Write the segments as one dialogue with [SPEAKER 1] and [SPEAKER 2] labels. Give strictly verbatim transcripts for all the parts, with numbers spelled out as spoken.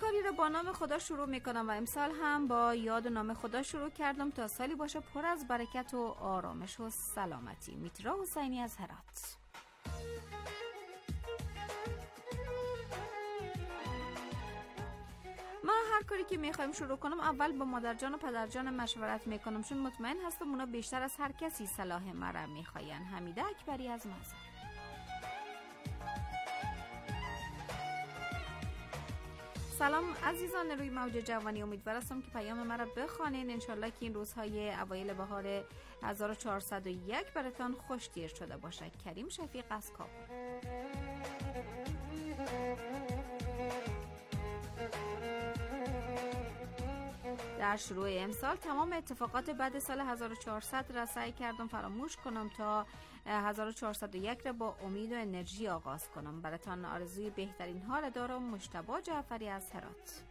[SPEAKER 1] سالی رو با نام خدا شروع میکنم و امسال هم با یاد نام خدا شروع کردم تا سالی باشه پر از برکت و آرامش و سلامتی. میترا حسینی از هرات. ما هر کاری که میخوایم شروع کنم اول با مادر جان و پدر جان مشورت میکنم، چون مطمئن هستم اونا بیشتر از هر کسی صلاح مرا میخواین. حمیده اکبری از مزار. سلام عزیزان روی موج جوانی، امیدوار هستم که پیام مرا بخوانین. انشالله که این روزهای اوایل بهار هزار و چهارصد و یک براتون خوشتیر شده باشه. کریم شفیق از کابل. در شروع امسال تمام اتفاقات بعد سال هزار و چهارصد را سعی کردم فراموش کنم تا هزار و چهارصد و یک را با امید و انرژی آغاز کنم. براتان آرزوی بهترین ها را دارم. مجتبی جعفری از هرات.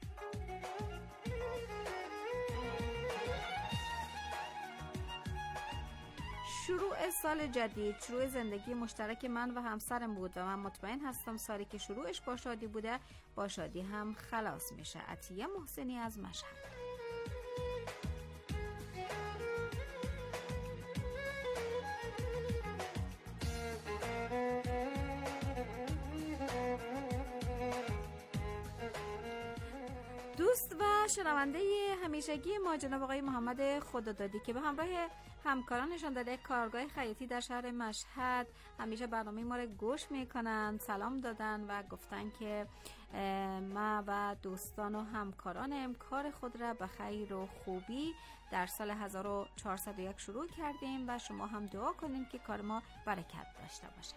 [SPEAKER 1] شروع سال جدید شروع زندگی مشترک من و همسرم بود و من مطمئن هستم سالی که شروعش با شادی بوده با شادی هم خلاص میشه. عطیه محسنی از مشهد. دوست و شنونده همیشگی ما جناب آقای محمد خدادادی که به همراه همکارانشان در یک کارگاه خیاطی در شهر مشهد همیشه برنامه ما را گوش میکنن، سلام دادن و گفتن که ما و دوستان و همکارانم کار خود را به خیر و خوبی در سال هزار و چهارصد و یک شروع کردیم و شما هم دعا کنین که کار ما برکت داشته باشه.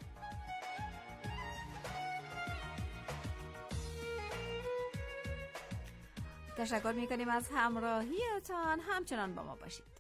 [SPEAKER 1] تشکر میکنیم از همراهیتان، همچنان با ما باشید.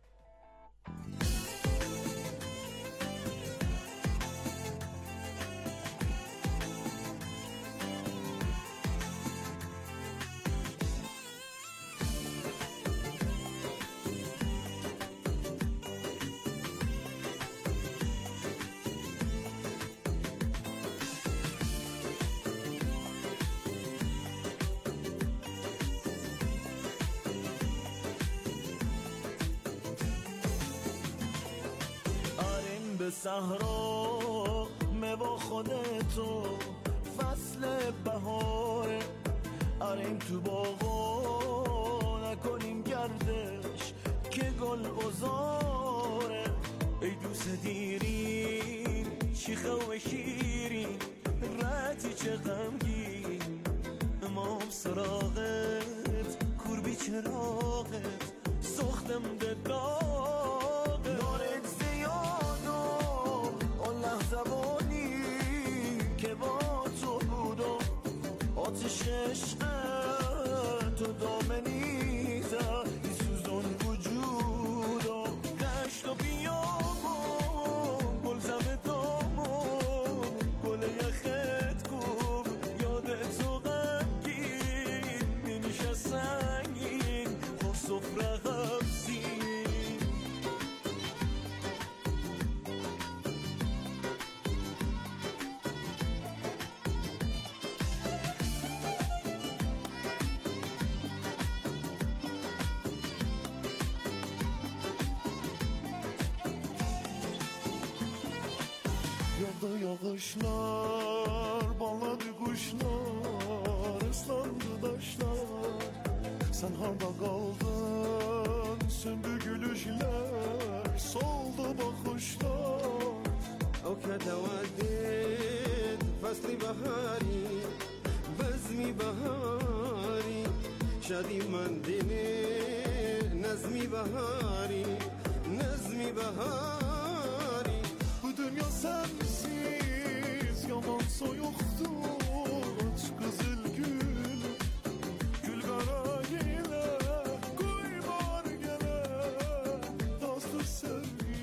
[SPEAKER 2] به صحرا میوا خودتو فصل بهاره، آریم تو باغا نکنیم گردش که گل بزاره. ای دوست دیرین شیخه و شیرین رتی چه غمگین، امام سراغت کوربی چراغت سختم دداغ دارت زیاد زبانی که با تو بودم آتش عشق تو دامنی زد این سوزان وجودم دشت و بیابم گل زم دامم گل یخت کن یادت تو غمگین نمیشه سنگین خور سفره غمزین. Yolda yağışlar, bağladı kuşlar, ıslandı taşlar. Sen harda kaldın, söndü gülüşler, soldu bakışlar.
[SPEAKER 3] O كتودد فصل بهاری بزمی بهاری شادی من دینه نظمی بهاری نظمی بهاری.
[SPEAKER 2] Bu dünya sensiz yaman soyuktur, aç kızıl gül gül kara gele koymar gele dostur sevgi.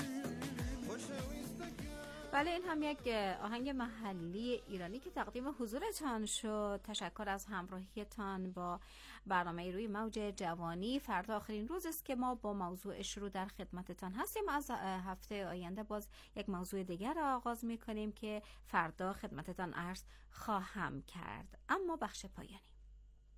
[SPEAKER 1] بله این هم یک آهنگ محلی ایرانی که تقدیم حضورتان شد. تشکر از همراهیتان با برنامه روی موج جوانی. فردا آخرین روز است که ما با موضوع شروع در خدمتتان هستیم. از هفته آینده باز یک موضوع دیگر را آغاز می کنیم که فردا خدمتتان عرض خواهم کرد. اما بخش پایانی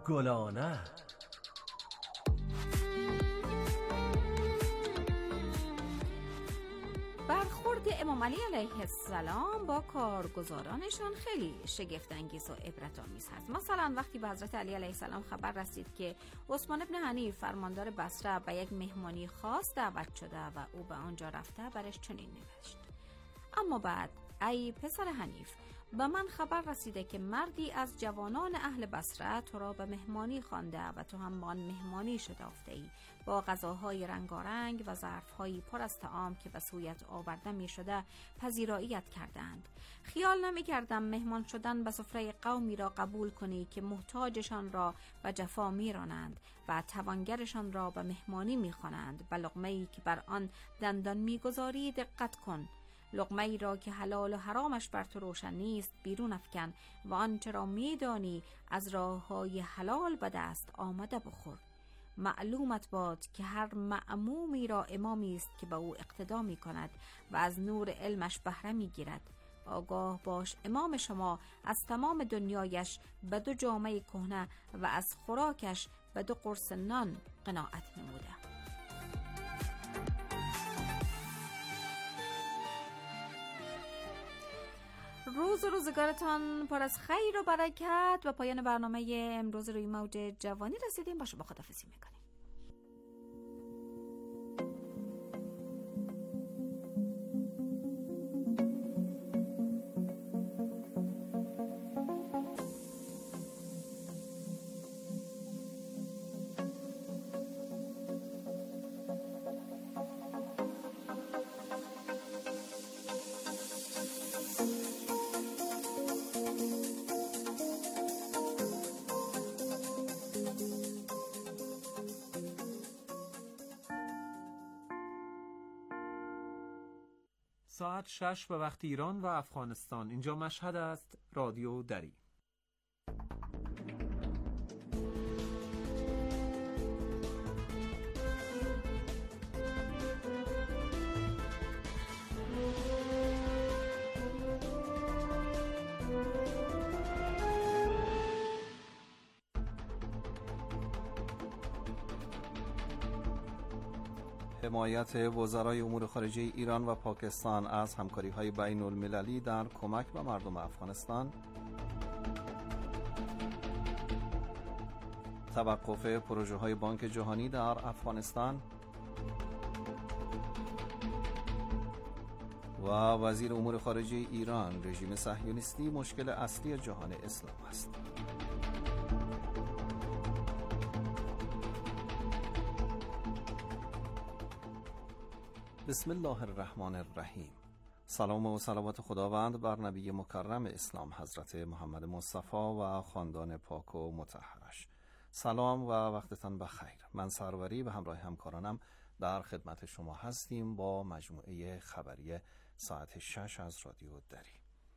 [SPEAKER 4] گلانه.
[SPEAKER 1] برخورد امام علی علیه السلام با کارگزارانشان خیلی شگفت انگیز و عبرت آمیز هست. مثلا وقتی به حضرت علی علیه السلام خبر رسید که عثمان ابن حنیف فرماندار بصره به یک مهمانی خاص دعوت شده و او به آنجا رفته، برش چنین نوشت: اما بعد ای پسر حنیف، به من خبر رسیده که مردی از جوانان اهل بصره تو را به مهمانی خوانده و تو هم با آن مهمانی شتافته ای، با غذاهای رنگارنگ و ظرف‌هایی پر از طعام که به سویت آورده می شده پذیراییت کردند. خیال نمی کردم مهمان شدن به سفره قومی را قبول کنی که محتاجشان را به جفا می رانند و توانگرشان را به مهمانی می خوانند. به لقمه‌ای که بر آن دندان می گذاری دقت کن. لقمه‌ای را که حلال و حرامش بر تو روشن نیست بیرون افکن و آنچه را می‌دانی از راه‌های حلال به دست آمده بخور. معلومت باد که هر مأمومی را امامی است که به او اقتدا می‌کند و از نور علمش بهره می‌گیرد. آگاه باش امام شما از تمام دنیایش به دو جامه کهنه و از خوراکش به دو قرص نان قناعت نموده. روز و روزگارتان پر از خیر و برکت. و پایان برنامه امروز روی موج جوانی رسیدیم. با شما خداحافظی میکنیم.
[SPEAKER 5] ساعت شش به وقت ایران و افغانستان. اینجا مشهد است. رادیو دری.
[SPEAKER 6] حمایت وزرای امور خارجه ایران و پاکستان از همکاری‌های بین المللی در کمک به مردم افغانستان، توقف پروژه‌های بانک جهانی در افغانستان و وزیر امور خارجه ایران: رژیم صهیونیستی مشکل اصلی جهان اسلام است. بسم الله الرحمن الرحیم. سلام و صلوات خداوند بر نبی مکرم اسلام حضرت محمد مصطفی و خاندان پاک و مطهرش. سلام و وقتتان بخیر. من سروری به همراه همکارانم در خدمت شما هستیم با مجموعه خبری ساعت شش از رادیو دری.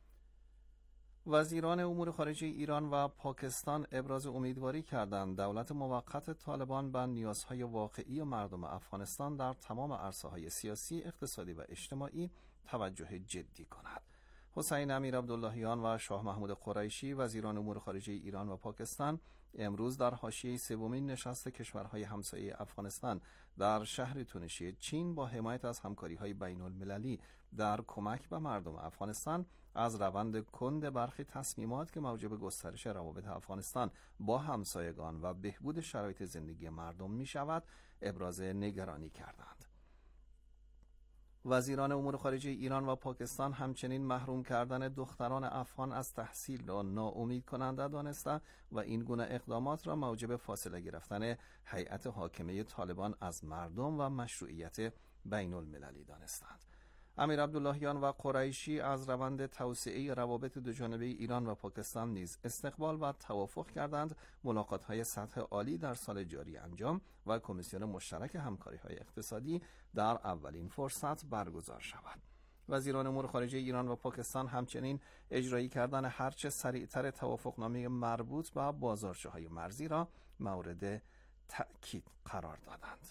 [SPEAKER 6] وزیران امور خارجه ایران و پاکستان ابراز امیدواری کردند دولت موقت طالبان به نیازهای واقعی مردم افغانستان در تمام عرصه‌های سیاسی، اقتصادی و اجتماعی توجه جدی کند. حسین امیر عبداللهیان و شاه محمود قریشی، وزیران امور خارجه ایران و پاکستان، امروز در حاشیه سومین نشست کشورهای همسایه افغانستان در شهر تونشی چین با حمایت از همکاری‌های بین المللی در کمک به مردم افغانستان از روند کند برخی تصمیمات که موجب گسترش روابط افغانستان با همسایگان و بهبود شرایط زندگی مردم می شود ابراز نگرانی کردند. وزیران امور خارجه ایران و پاکستان همچنین محروم کردن دختران افغان از تحصیل را ناامید کننده دانسته و این گونه اقدامات را موجب فاصله گرفتن هیئت حاکمه طالبان از مردم و مشروعیت بین المللی دانستند. امیر عبداللهیان و قریشی از روند توسعه روابط دوجانبه ایران و پاکستان نیز استقبال و توافق کردند ملاقات‌های سطح عالی در سال جاری انجام و کمیسیون مشترک همکاری‌های اقتصادی در اولین فرصت برگزار شود. وزیران امور خارجه ایران و پاکستان همچنین اجرایی کردن هرچه سریعتر توافقنامه مربوط به بازارچه‌های مرزی را مورد تأکید قرار دادند.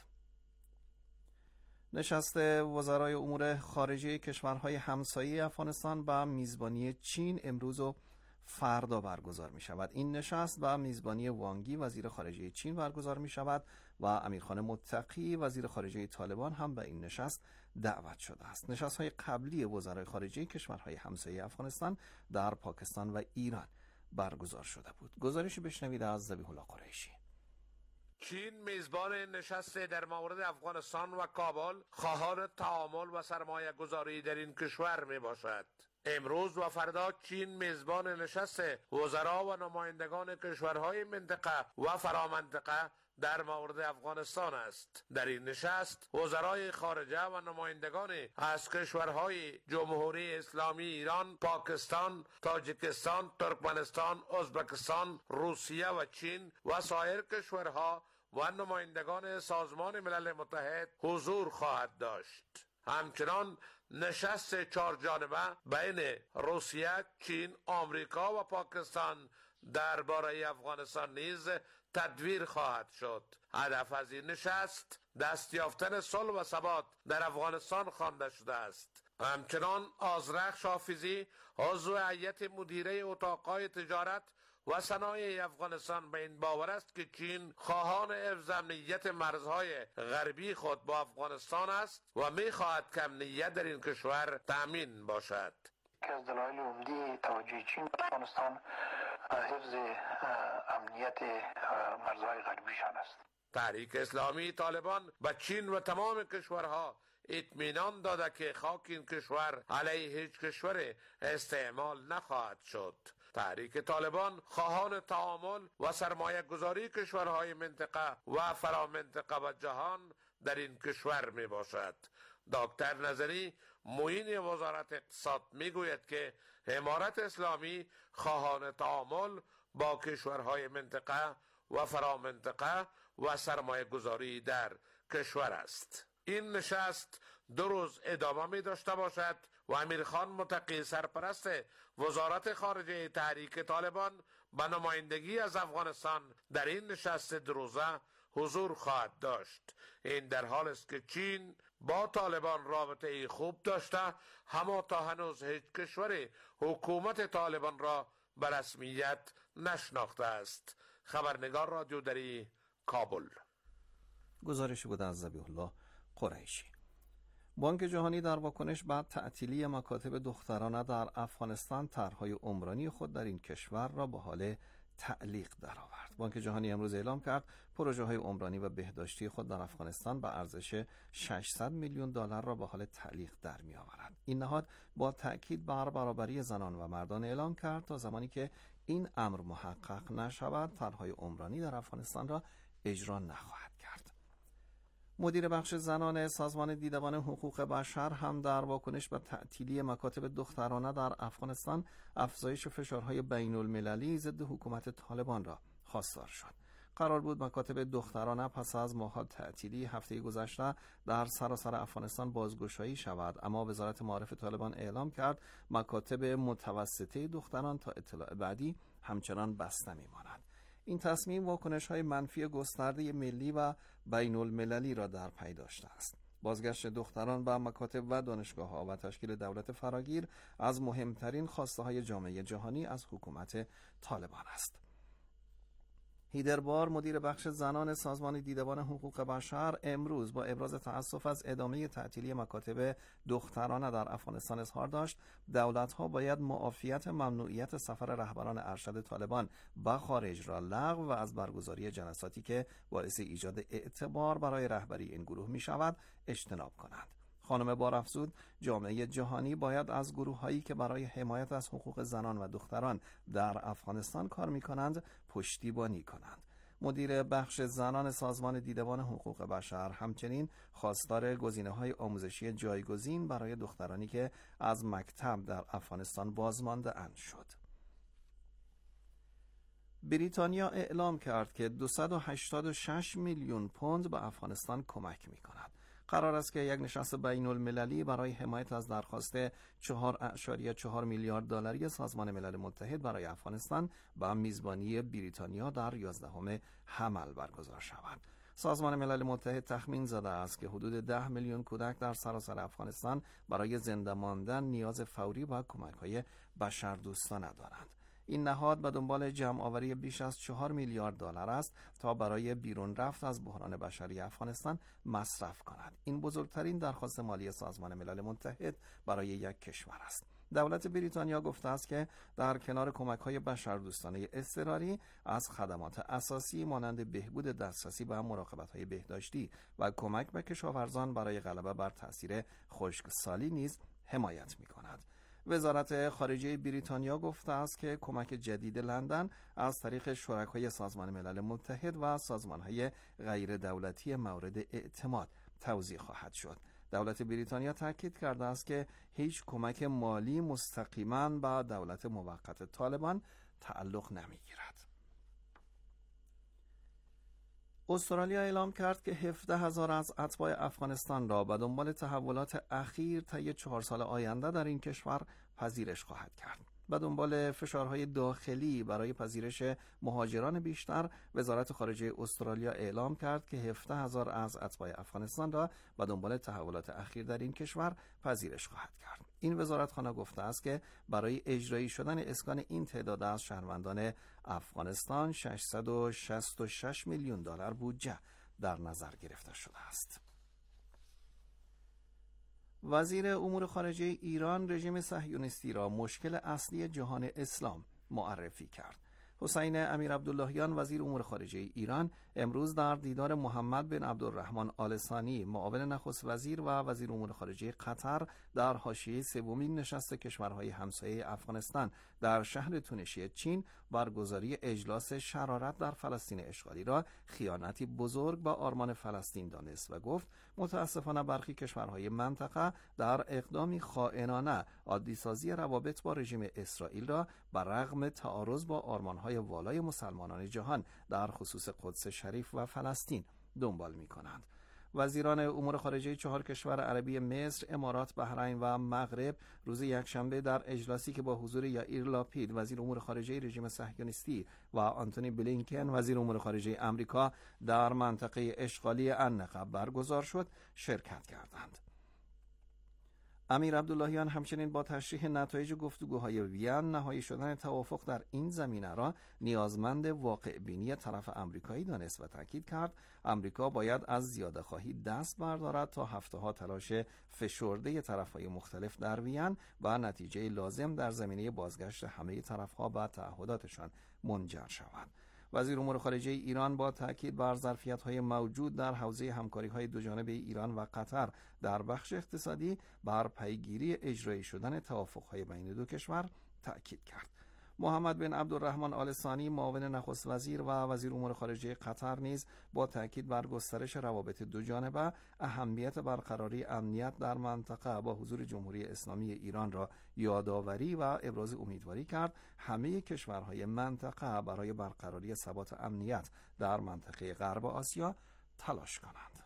[SPEAKER 6] نشست وزرای امور خارجه کشورهای همسایه افغانستان با میزبانی چین امروز و فردا برگزار می شود. این نشست با میزبانی وانگی وزیر خارجه چین برگزار می شود و امیرخان متقی وزیر خارجه طالبان هم به این نشست دعوت شده است. نشست های قبلی وزرای خارجه کشورهای همسایه افغانستان در پاکستان و ایران برگزار شده بود. گزارشی بشنوید از ذبیح الله قریشی.
[SPEAKER 4] چین میزبان نشست در مورد افغانستان و کابل خواهان تعامل و سرمایه گذاری در این کشور می باشد. امروز و فردا چین میزبان نشست وزرا و نمایندگان کشورهای منطقه و فرامنطقه در مورد افغانستان است. در این نشست وزرای خارجه و نمایندگان از کشورهای جمهوری اسلامی ایران، پاکستان، تاجیکستان، ترکمنستان، ازبکستان، روسیه و چین و سایر کشورها و نمایندگان سازمان ملل متحد حضور خواهد داشت. همچنان نشست چهار جانبه بین روسیه، چین، آمریکا و پاکستان درباره افغانستان نیز تدویر خواهد شد. هدف از این نشست دست یافتن صلح و ثبات در افغانستان خوانده شده است. همچنان آذرخش حافظی عضو هیئت مدیره اتاقهای تجارت و صنایع افغانستان به این باور است که چین خواهان حفظ امنیت مرزهای غربی خود با افغانستان است و می‌خواهد که امنیت در این کشور تأمین باشد.
[SPEAKER 7] که از دلایل عمده توجه چین به افغانستان حفظ امنیت مرزهای غربیشان است.
[SPEAKER 4] تحریک اسلامی طالبان به چین و تمام کشورها اطمینان داده که خاک این کشور علیه هیچ کشور استعمال نخواهد شد. تحریک طالبان خواهان تعامل و سرمایه گذاری کشورهای منطقه و فرامنطقه و جهان در این کشور می باشد. دکتر نظری معین وزارت اقتصاد می گوید که امارت اسلامی خواهان تعامل با کشورهای منطقه و فرامنطقه و سرمایه گذاری در کشور است. این نشست دو روز ادامه می داشته باشد و امیرخان متقی سرپرست وزارت خارجه تحریک طالبان به نمایندگی از افغانستان در این نشست دو روزه حضور خواهد داشت. این در حال است که چین با طالبان رابطه خوب داشته، اما تا هنوز هیچ کشور حکومت طالبان را به رسمیت نشناخته است. خبرنگار رادیو دری، کابل.
[SPEAKER 6] گزارشی بود از ذبیح الله قریشی. بانک جهانی در واکنش بعد تعطیلی مکاتب دخترانه در افغانستان طرح‌های عمرانی خود در این کشور را به حال تعلیق درآورد. بانک جهانی امروز اعلام کرد پروژه‌های عمرانی و بهداشتی خود در افغانستان به ارزش ششصد میلیون دلار را به حال تعلیق در می‌آورد. این نهاد با تأکید بر برابری زنان و مردان اعلام کرد تا زمانی که این امر محقق نشود طرح‌های عمرانی در افغانستان را اجرا نخواهد کرد. مدیر بخش زنان سازمان دیدبان حقوق بشر هم در واکنش به تعطیلی مکاتب دخترانه در افغانستان افزایش فشارهای بین المللی ضد حکومت طالبان را خواستار شد. قرار بود مکاتب دخترانه پس از ماهات تعطیلی هفته گذشته در سراسر افغانستان بازگشایی شود، اما وزارت معارف طالبان اعلام کرد مکاتب متوسطه دختران تا اطلاع بعدی همچنان بسته می‌ماند. این تصمیم واکنش‌های منفی گسترده ملی و بین المللی را در پی داشته است. بازگشت دختران به مکاتب و دانشگاه‌ها و تشکیل دولت فراگیر از مهمترین خواسته‌های جامعه جهانی از حکومت طالبان است. هیدر بار مدیر بخش زنان سازمان دیدبان حقوق بشر امروز با ابراز تأسف از ادامه تعطیلی مکاتب دخترانه در افغانستان اظهار داشت دولت‌ها باید معافیت ممنوعیت سفر رهبران ارشد طالبان به خارج را لغو و از برگزاری جلساتی که باعث ایجاد اعتبار برای رهبری این گروه می شود اجتناب کنند. خانم بار افزود جامعه جهانی باید از گروه‌هایی که برای حمایت از حقوق زنان و دختران در افغانستان کار می‌کنند پشتیبانی کنند. مدیر بخش زنان سازمان دیدبان حقوق بشر همچنین خواستار گزینه‌های آموزشی جایگزین برای دخترانی که از مکتب در افغانستان بازمانده اند شد. بریتانیا اعلام کرد که دویست و هشتاد و شش میلیون پوند به افغانستان کمک می‌کند. قرار است که یک نشست بین المللی برای حمایت از درخواست چهار ممیز چهار میلیارد دلاری سازمان ملل متحد برای افغانستان با میزبانی بریتانیا در یازدهم حمل برگزار شود. سازمان ملل متحد تخمین زده است که حدود ده میلیون کودک در سراسر افغانستان برای زنده ماندن نیاز فوری و کمک‌های بشردوستانه دارند. این نهاد به دنبال جمع‌آوری بیش از چهار میلیارد دلار است تا برای بیرون رفت از بحران بشری افغانستان مصرف کند. این بزرگترین درخواست مالی سازمان ملل متحد برای یک کشور است. دولت بریتانیا گفته است که در کنار کمک‌های بشردوستانه اضطراری از خدمات اساسی مانند بهبود دسترسی به مراقبت‌های بهداشتی و کمک به کشاورزان برای غلبه بر تأثیر خشکسالی نیز حمایت می‌کند. وزارت خارجه بریتانیا گفته است که کمک جدید لندن از طریق شرکای سازمان ملل متحد و سازمان‌های غیر دولتی مورد اعتماد توزیع خواهد شد. دولت بریتانیا تاکید کرده است که هیچ کمک مالی مستقیما به دولت موقت طالبان تعلق نمی‌گیرد. استرالیا اعلام کرد که هفده هزار از اتباع افغانستان را به دنبال تحولات اخیر طی چهار سال آینده در این کشور پذیرش خواهد کرد. به دنبال فشارهای داخلی برای پذیرش مهاجران بیشتر، وزارت خارجه استرالیا اعلام کرد که هفده هزار از اتباع افغانستان را به دنبال تحولات اخیر در این کشور پذیرش خواهد کرد. این وزارتخانه گفته است که برای اجرایی شدن اسکان این تعداد از شهروندان افغانستان ششصد و شصت و شش میلیون دلار بودجه در نظر گرفته شده است. وزیر امور خارجه ایران رژیم صهیونیستی را مشکل اصلی جهان اسلام معرفی کرد. حسین امیر عبداللهیان وزیر امور خارجه ایران امروز در دیدار محمد بن عبدالرحمن آل ثانی معاون نخست وزیر و وزیر امور خارجه قطر در حاشیه سومین نشست کشورهای همسایه افغانستان در شهر تونشی چین برگزاری اجلاس شرارت در فلسطین اشغالی را خیانتی بزرگ با آرمان فلسطین دانست و گفت متاسفانه برخی کشورهای منطقه در اقدامی خائنانه عادی‌سازی روابط با رژیم اسرائیل را بر رغم تعارض با آرمانهای والای مسلمانان جهان در خصوص قدس شریف و فلسطین دنبال می کنند. وزیران امور خارجه چهار کشور عربی مصر، امارات، بحرین و مغرب روز یکشنبه در اجلاسی که با حضور یائیر لاپید وزیر امور خارجه رژیم صهیونیستی و آنتونی بلینکن وزیر امور خارجه آمریکا در منطقه اشغالی النقب برگزار شد شرکت کردند. امیر عبداللهیان همچنین با تشریح نتایج گفتگوهای وین نهایی شدن توافق در این زمینه را نیازمند واقع بینی طرف آمریکایی دانست و تاکید کرد آمریکا باید از زیاده خواهی دست بردارد تا هفته‌ها تلاش فشرده طرف‌های مختلف در وین و نتیجه لازم در زمینه بازگشت همه طرف‌ها به تعهداتشان منجر شود. وزیر امور خارجه ایران با تاکید بر ظرفیت‌های موجود در حوزه همکاری‌های دوجانبه ایران و قطر در بخش اقتصادی بر پیگیری اجرایی شدن توافق‌های بین دو کشور تاکید کرد. محمد بن عبدالرحمن آل ثانی معاون نخست وزیر و وزیر امور خارجه قطر نیز با تاکید بر گسترش روابط دوجانبه اهمیت برقراری امنیت در منطقه با حضور جمهوری اسلامی ایران را یادآوری و ابراز امیدواری کرد همه کشورهای منطقه برای برقراری ثبات امنیت در منطقه غرب آسیا تلاش کنند.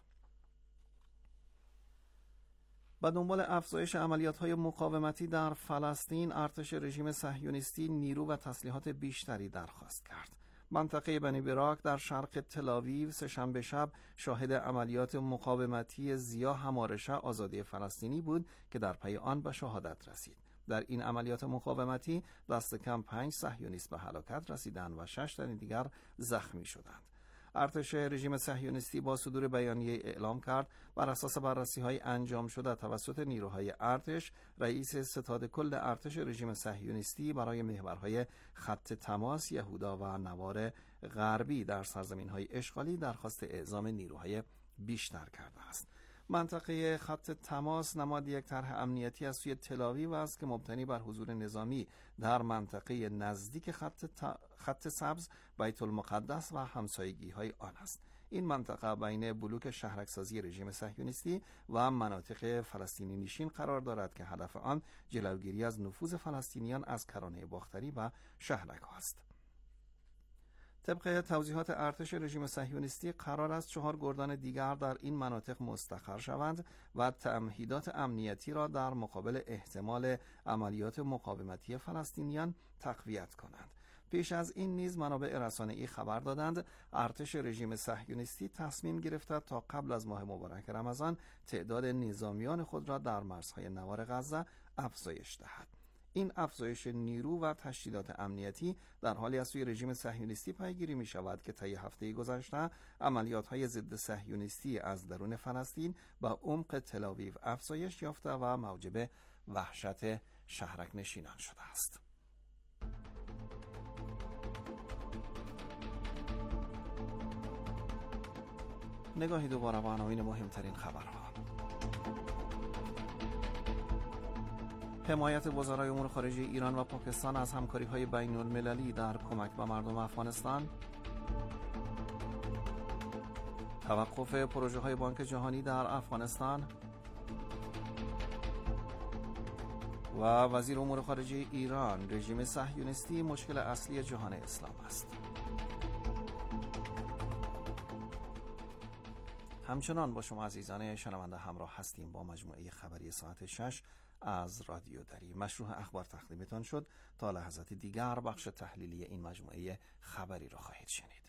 [SPEAKER 6] با دنبال افزایش عملیات‌های مقاومتی در فلسطین، ارتش رژیم صهیونیستی نیرو و تسلیحات بیشتری درخواست کرد. منطقه بنی براک در شرق تل‌آویو سه‌شنبه شب شاهد عملیات مقاومتی ضیا همارشه آزادی فلسطینی بود که در پی آن به شهادت رسید. در این عملیات مقاومتی دست کم پنج صهیونیست به هلاکت رسیدند و شش تن دیگر زخمی شدند. ارتش رژیم صهیونیستی با صدور بیانیه اعلام کرد بر اساس بررسی‌های انجام شده توسط نیروهای ارتش، رئیس ستاد کل ارتش رژیم صهیونیستی برای محورهای خط تماس یهودا و نوار غربی در سرزمین‌های اشغالی درخواست اعزام نیروهای بیشتر کرده است. منطقه خط تماس نماد یک طرح امنیتی از سوی تل‌آویو است که مبتنی بر حضور نظامی در منطقه نزدیک خط, ت... خط سبز، بیت المقدس و همسایگی‌های آن است. این منطقه بین بلوک شهرک‌سازی رژیم صهیونیستی و مناطق فلسطینی نشین قرار دارد که هدف آن جلوگیری از نفوذ فلسطینیان از کرانه باختری و شهرک است. طبق توضیحات ارتش رژیم صهیونیستی قرار است چهار گردان دیگر در این مناطق مستقر شوند و تمهیدات امنیتی را در مقابل احتمال عملیات مقاومتی فلسطینیان تقویت کنند. پیش از این نیز منابع رسانه‌ای خبر دادند ارتش رژیم صهیونیستی تصمیم گرفته تا قبل از ماه مبارک رمضان تعداد نظامیان خود را در مرزهای نوار غزه افزایش دهد. این افزایش نیرو و تشدیدات امنیتی در حالی از سوی رژیم صهیونیستی پیگیری می شود که طی هفته گذشته عملیات‌های ضد صهیونیستی از درون فلسطین به عمق تل‌آویو افزایش یافته و موجب وحشت شهرک نشینان شده است. نگاهی دوباره به عناوین مهمترین خبرها. حمایت وزرای امور خارجه ایران و پاکستان از همکاری‌های بین‌المللی در کمک به مردم افغانستان. توقف پروژه‌های بانک جهانی در افغانستان. و وزیر امور خارجه ایران: رژیم صهیونیستی مشکل اصلی جهان اسلام است. همچنان با شما عزیزان شنونده همراه هستیم با مجموعه خبری ساعت شش از رادیو دری. مشروع اخبار تقدیمتان شد. تا لحظات دیگر بخش تحلیلی این مجموعه خبری را خواهید شنید.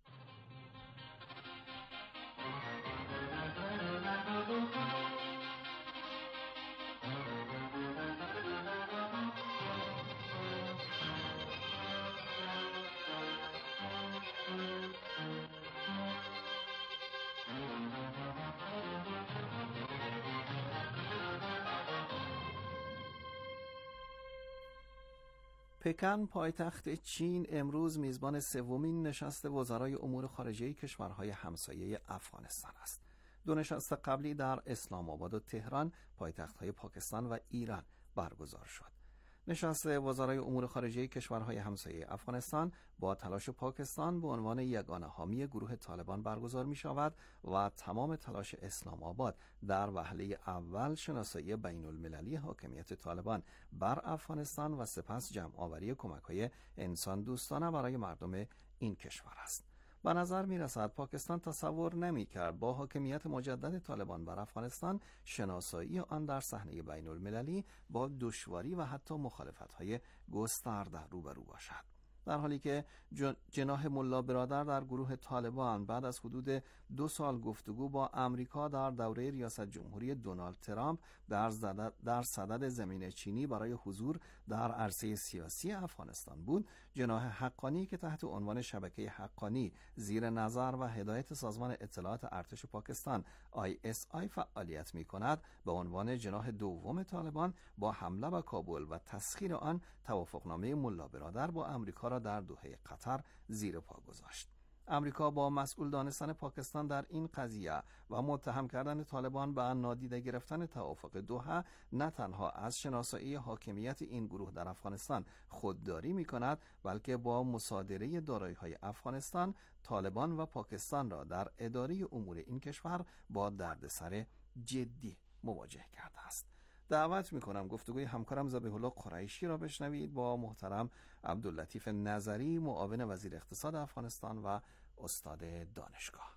[SPEAKER 6] پکن پایتخت چین امروز میزبان سومین نشست وزرای امور خارجه کشورهای همسایه افغانستان است. دو نشست قبلی در اسلام آباد و تهران پایتخت‌های پاکستان و ایران برگزار شد. نشست وزرای امور خارجه کشورهای همسایه افغانستان با تلاش پاکستان به عنوان یگانه حامی گروه طالبان برگزار می شود و تمام تلاش اسلام آباد در وهله اول شناسایی بین المللی حاکمیت طالبان بر افغانستان و سپس جمع آوری کمک‌های انسان دوستانه برای مردم این کشور است. به نظر می رسد پاکستان تصور نمی کرد با حاکمیت مجدد طالبان بر افغانستان شناسایی آن در صحنه بین المللی با دشواری و حتی مخالفت‌های گسترده روبرو باشد. در حالی که جناح ملا برادر در گروه طالبان بعد از حدود دو سال گفتگو با امریکا در دوره ریاست جمهوری دونالد ترامپ در, در صدد زمین چینی برای حضور در عرصه سیاسی افغانستان بود، جناح حقانی که تحت عنوان شبکه حقانی زیر نظر و هدایت سازمان اطلاعات ارتش پاکستان آی اس آی فعالیت می کند، به عنوان جناح دوم طالبان با حمله به کابل و تسخیر آن توافقنامه ملا برادر با امریکا را در دوحه قطر زیر پا گذاشت. امریکا با مسئول دانستن پاکستان در این قضیه و متهم کردن طالبان به نادیده گرفتن توافق دوحه نه تنها از شناسایی حاکمیت این گروه در افغانستان خودداری می کند، بلکه با مصادره دارایی‌های افغانستان طالبان و پاکستان را در اداره امور این کشور با دردسر جدی مواجه کرده است. دعوت میکنم گفتگوی همکارم ذبیح الله قریشی را بشنوید با محترم عبداللطیف نظری، معاون وزیر اقتصاد افغانستان و استاد دانشگاه.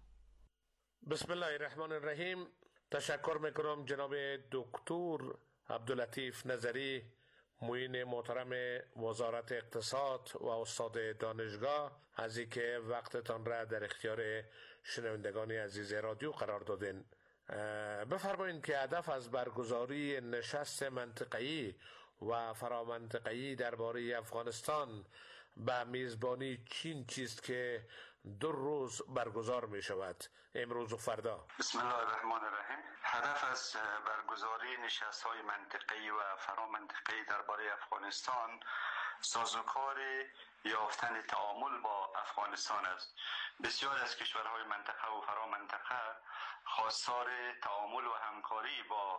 [SPEAKER 4] بسم الله الرحمن الرحیم. تشکر میکنم جناب دکتر عبداللطیف نظری، معین محترم وزارت اقتصاد و استاد دانشگاه، از اینکه وقتتان را در اختیار شنوندگان عزیز رادیو قرار دادین. بفرمایید که هدف از برگزاری نشست منطقه‌ای و فرامنطقه‌ای درباره افغانستان به میزبانی چین چیست که دو روز برگزار می شود، امروز و فردا؟
[SPEAKER 8] بسم الله الرحمن الرحیم. هدف از برگزاری نشست‌های منطقه‌ای و فرامنطقه‌ای درباره افغانستان سازوکار یافتن تعامل با افغانستان است. بسیار از کشورهای منطقه و فرامنطقه خواستار تعامل و همکاری با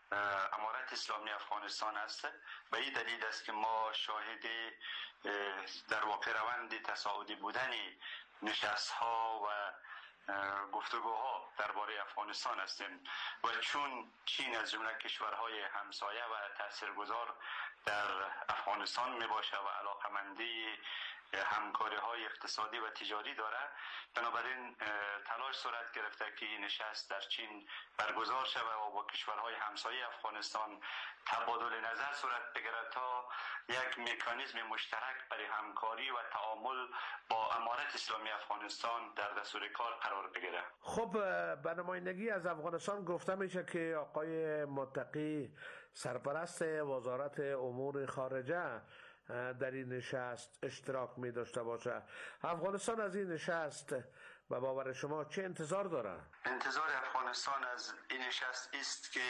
[SPEAKER 8] امارت اسلامی افغانستان است. به این دلیل است که ما شاهد در واقع روند تصاعدی بودن نشست‌ها و گفتگوها درباره افغانستان هستیم و چون چین از جمله کشورهای همسایه و تاثیرگذار در افغانستان می باشه و علاقمندی همکاری های اقتصادی و تجاری داره، بنابراین تلاش صورت گرفته که این نشست در چین برگزار شود و با کشورهای همسایه افغانستان تبادل نظر صورت بگیرد تا یک مکانیزم مشترک برای همکاری و تعامل با امارت اسلامی افغانستان در دستور کار قرار بگیره.
[SPEAKER 4] خب به نمایندگی از افغانستان گفته میشه که آقای متقی سرپرست وزارت امور خارجه در این نشست اشتراک می داشته باشه. افغانستان از این نشست به باور شما چه انتظار داره؟
[SPEAKER 8] انتظار افغانستان از این نشست است که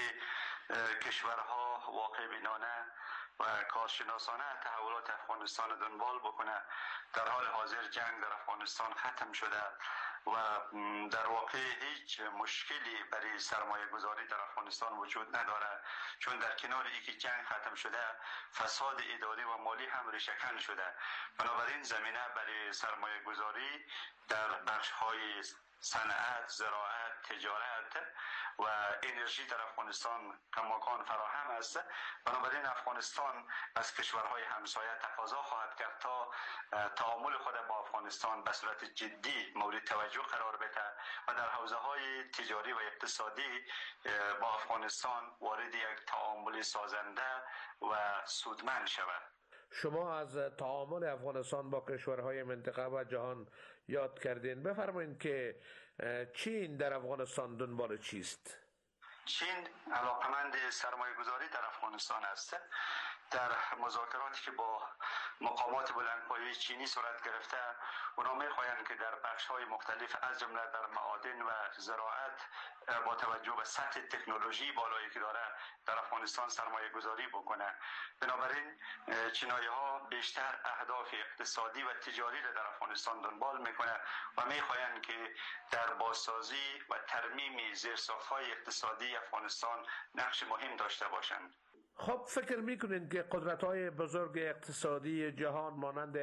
[SPEAKER 8] کشورها واقع بینانه و کارشناسانه تحولات افغانستان دنبال بکنه. در حال حاضر جنگ در افغانستان ختم شده و در واقع هیچ مشکلی برای سرمایه گذاری در افغانستان وجود نداره، چون در کنار اینکه جنگ ختم شده فساد اداری و مالی هم ریشه‌کن شده. بنابراین زمینه برای سرمایه گذاری در بخش های صنعت، زراعت، تجارت و انرژی در افغانستان کماکان فراهم است. بنابراین افغانستان از کشورهای همسایه تقاضا خواهد کرد تا تعامل خود با افغانستان به صورت جدی مورد توجه قرار بده و در حوزه های تجاری و اقتصادی با افغانستان وارد یک تعامل سازنده و سودمند شود.
[SPEAKER 4] شما از تعامل افغانستان با کشورهای منطقه و جهان یاد کردین. بفرمایید که چین در افغانستان دنبال چیست؟
[SPEAKER 8] چین علاقمند سرمایه گذاری در افغانستان است. در مذاکراتی که با مقامات بلندپایه چینی صورت گرفته، اونا میخواهند که در بخش‌های مختلف از جمله در معادن و زراعت با توجه به سطح تکنولوژی بالایی که داره در افغانستان سرمایه گذاری بکنه. بنابراین چینایی ها بیشتر اهداف اقتصادی و تجاری را در افغانستان دنبال میکنه و میخواهند که در بازسازی و ترمیم زیرساخت‌های اقتصادی افغانستان نقش مهم داشته باشند.
[SPEAKER 4] خب فکر میکنین که قدرت‌های بزرگ اقتصادی جهان مانند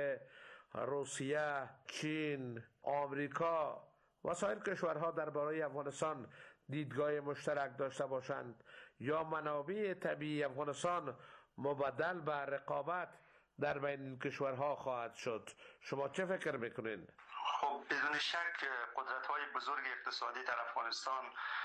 [SPEAKER 4] روسیه، چین، آمریکا و سایر کشورها درباره افغانستان دیدگاه مشترک داشته باشند یا منابع طبیعی افغانستان مبدل به رقابت در بین این کشورها خواهد شد؟ شما چه فکر میکنین؟
[SPEAKER 8] خب بدون شک قدرت‌های بزرگ اقتصادی در افغانستان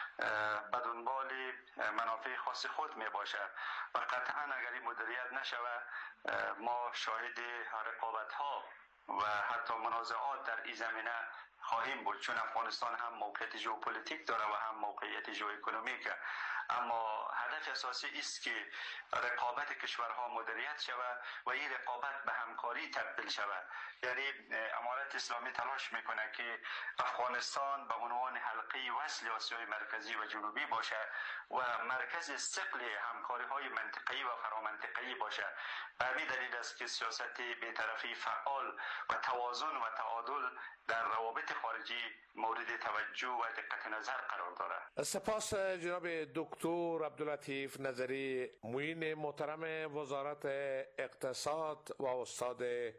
[SPEAKER 8] به دنبال منافع خاص خود می باشد و قطعا اگر این مدیریت نشود ما شاهد رقابت‌ها و حتی منازعات در این زمینه خواهیم بود، چون افغانستان هم موقعیت ژئوپلیتیک داره و هم موقعیت ژئواقتصادی. اما هدف اساسی است که رقابت کشورها مدیریت شود و این رقابت به همکاری تبدیل شود. یعنی امارت اسلامی تلاش میکنه که افغانستان به عنوان حلقه وصل آسیای مرکزی و جنوبی باشه و مرکز ثقل همکاری های منطقه‌ای و فرامنطقه‌ای باشه. به همین دلیل است که سیاست بی‌طرفی فعال و توازن و تعادل در روابط خارجی مورد توجه و دقت نظر قرار دارد.
[SPEAKER 4] سپاس جناب دکتر عبداللطیف نظری، معین محترم وزارت اقتصاد و استاد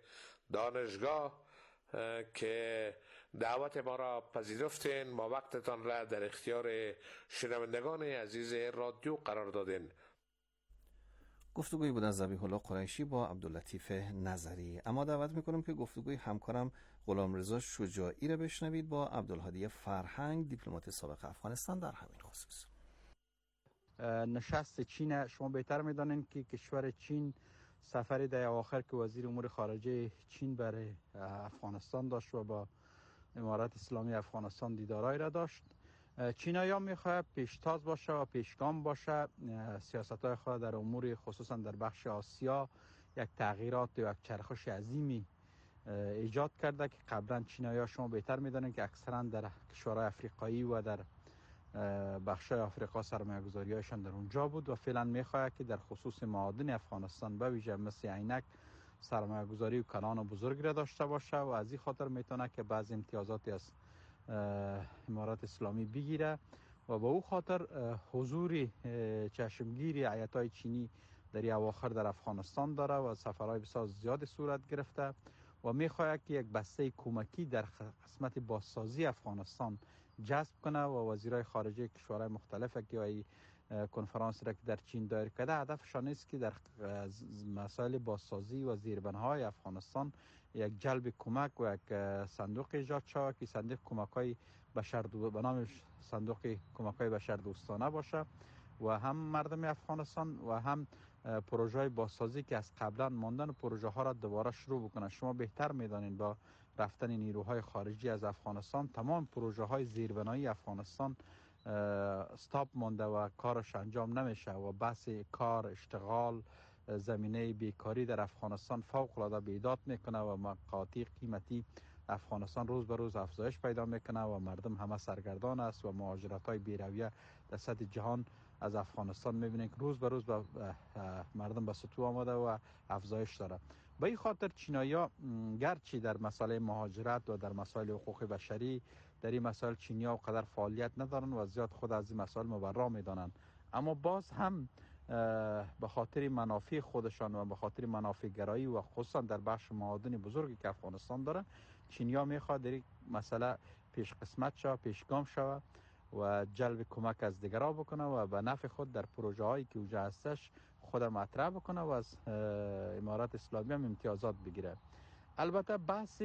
[SPEAKER 4] دانشگاه که دعوت ما را پذیرفتین و وقتتان را در اختیار شنوندگان عزیز رادیو قرار دادین.
[SPEAKER 6] گفتگویی بود از ذبیح الله قریشی با عبداللطیف نظری. اما دعوت میکنم که گفتگوی همکارم غلامرضا شجاعی را بشنوید با عبدالهادی فرهنگ، دیپلمات سابق افغانستان در همین خصوص.
[SPEAKER 9] نشست چین، شما بهتر میدانید که کشور چین سفری در آخر که وزیر امور خارجه چین برای افغانستان داشت و با امارت اسلامی افغانستان دیدارای را داشت. چینایان میخواد پیشتاز باشه و پیشگام باشه، سیاست‌های خود در امور خصوصا در بخش آسیا یک تغییرات و یک چرخش عظیمی ایجاد کرده که قبلا چینایان شما بهتر میدانید که اکثرا در کشورهای افریقایی و در بخشای آفریقا سرمایه‌گذاری‌هایشان در اونجا بود و فعلا میخواد که در خصوص معادن افغانستان به ویژه مثل عینک سرمایه‌گذاری و کلان و بزرگ را داشته باشه و از این خاطر میتونه که بعضی امتیازاتی از امارات اسلامی بگیره و به او خاطر حضور چشمگیری هیئت‌های چینی در این اواخر در افغانستان داره و سفرهای بسیار زیاد صورت گرفته و میخواهد که یک بسته کمکی در قسمت بازسازی افغانستان جذب کنه و وزیرای خارجه کشورهای مختلف که این کنفرانس را که در چین دایر کرده هدفشان است که در مسائل بازسازی و زیربناهای افغانستان یک جلب کمک و یک صندوق ایجاد شود که صندوق کمک‌های بشر دو به نام صندوق کمک‌های بشر دوستانه باشه و هم مردم افغانستان و هم پروژه بازسازی که از قبلا ماندن پروژه ها را دوباره شروع بکنه. شما بهتر میدانید با رفتن نیروهای خارجی از افغانستان تمام پروژه های زیربنایی افغانستان استاپ مانده و کارش انجام نمیشه و بحث کار، اشتغال، زمینه بیکاری در افغانستان فوق العاده بیداد میکنه و مقاطع قیمتی افغانستان روز به روز افزایش پیدا میکنه و مردم همه سرگردان است و مهاجرت های بی‌رویه در سطح جهان از افغانستان میبینید که روز به روز به مردم به سطوح آمده و افزایش داره. به این خاطر چینایی‌ها گرچه در مسائل مهاجرت و در مسائل حقوق بشری در این مسائل چینی‌ها قدر فعالیت ندارن و زیاد خود از این مسائل مبرا میدانند، اما باز هم به خاطر منافع خودشان و به خاطر منافع گرایی و خصوصا در بخش معادن بزرگی که افغانستان داره، چینی‌ها میخواد در این مسئله پیش قسمت شود، پیشگام شود و جلب کمک از دیگرها بکنه و به نفع خود در پروژه هایی که اوجا هستش خود مطرح بکنه و از امارات اسلامی هم امتیازات بگیره. البته بحث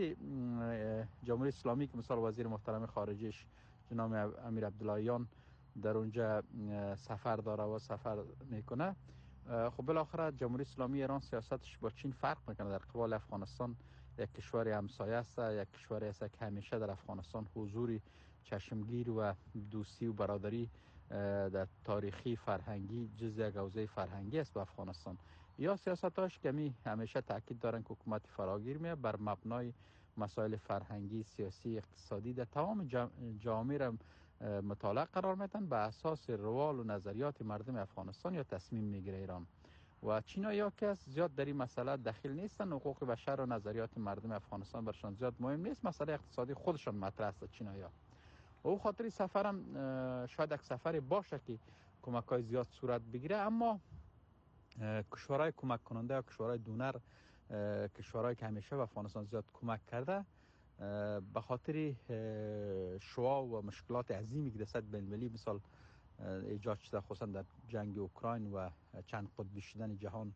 [SPEAKER 9] جمهوری اسلامی که مثلا وزیر محترم خارجیش جناب امیر عبداللهیان در اونجا سفر داره و سفر میکنه، خب بالاخره جمهوری اسلامی ایران سیاستش با چین فرق میکنه. در قبال افغانستان یک کشور همسایه است، یک کشوری است که همیشه در افغانستان حضوری چشمگیر و دوستی و برادری در تاریخی فرهنگی جز یک حوزه فرهنگی است به افغانستان. یا سیاستاش کمی همیشه تاکید دارن که حکومت فراگیر میه بر مبنای مسائل فرهنگی، سیاسی، اقتصادی در تمام جامعه را مطالعه قرار میدن، به اساس روال و نظریات مردم افغانستان یا تصمیم میگیره ایران. و چینایی‌ها که زیاد در این مسئله دخیل نیستن، حقوق بشر و نظریات مردم افغانستان برشان زیاد مهم نیست، مسئله اقتصادی خودشان مطرح است چینایی‌ها. و او خاطر سفرم شاید یک سفر باشه که کمک‌های زیاد صورت بگیره، اما کشورهای کمک کننده یا کشورهای دونر، کشورهایی که همیشه به افغانستان زیاد کمک کرده، به خاطر شعاع و مشکلات عظیمی که در سطح بین‌المللی مثال ایجاد شده، خصوصا در جنگ اوکراین و چند قطبی شدن جهان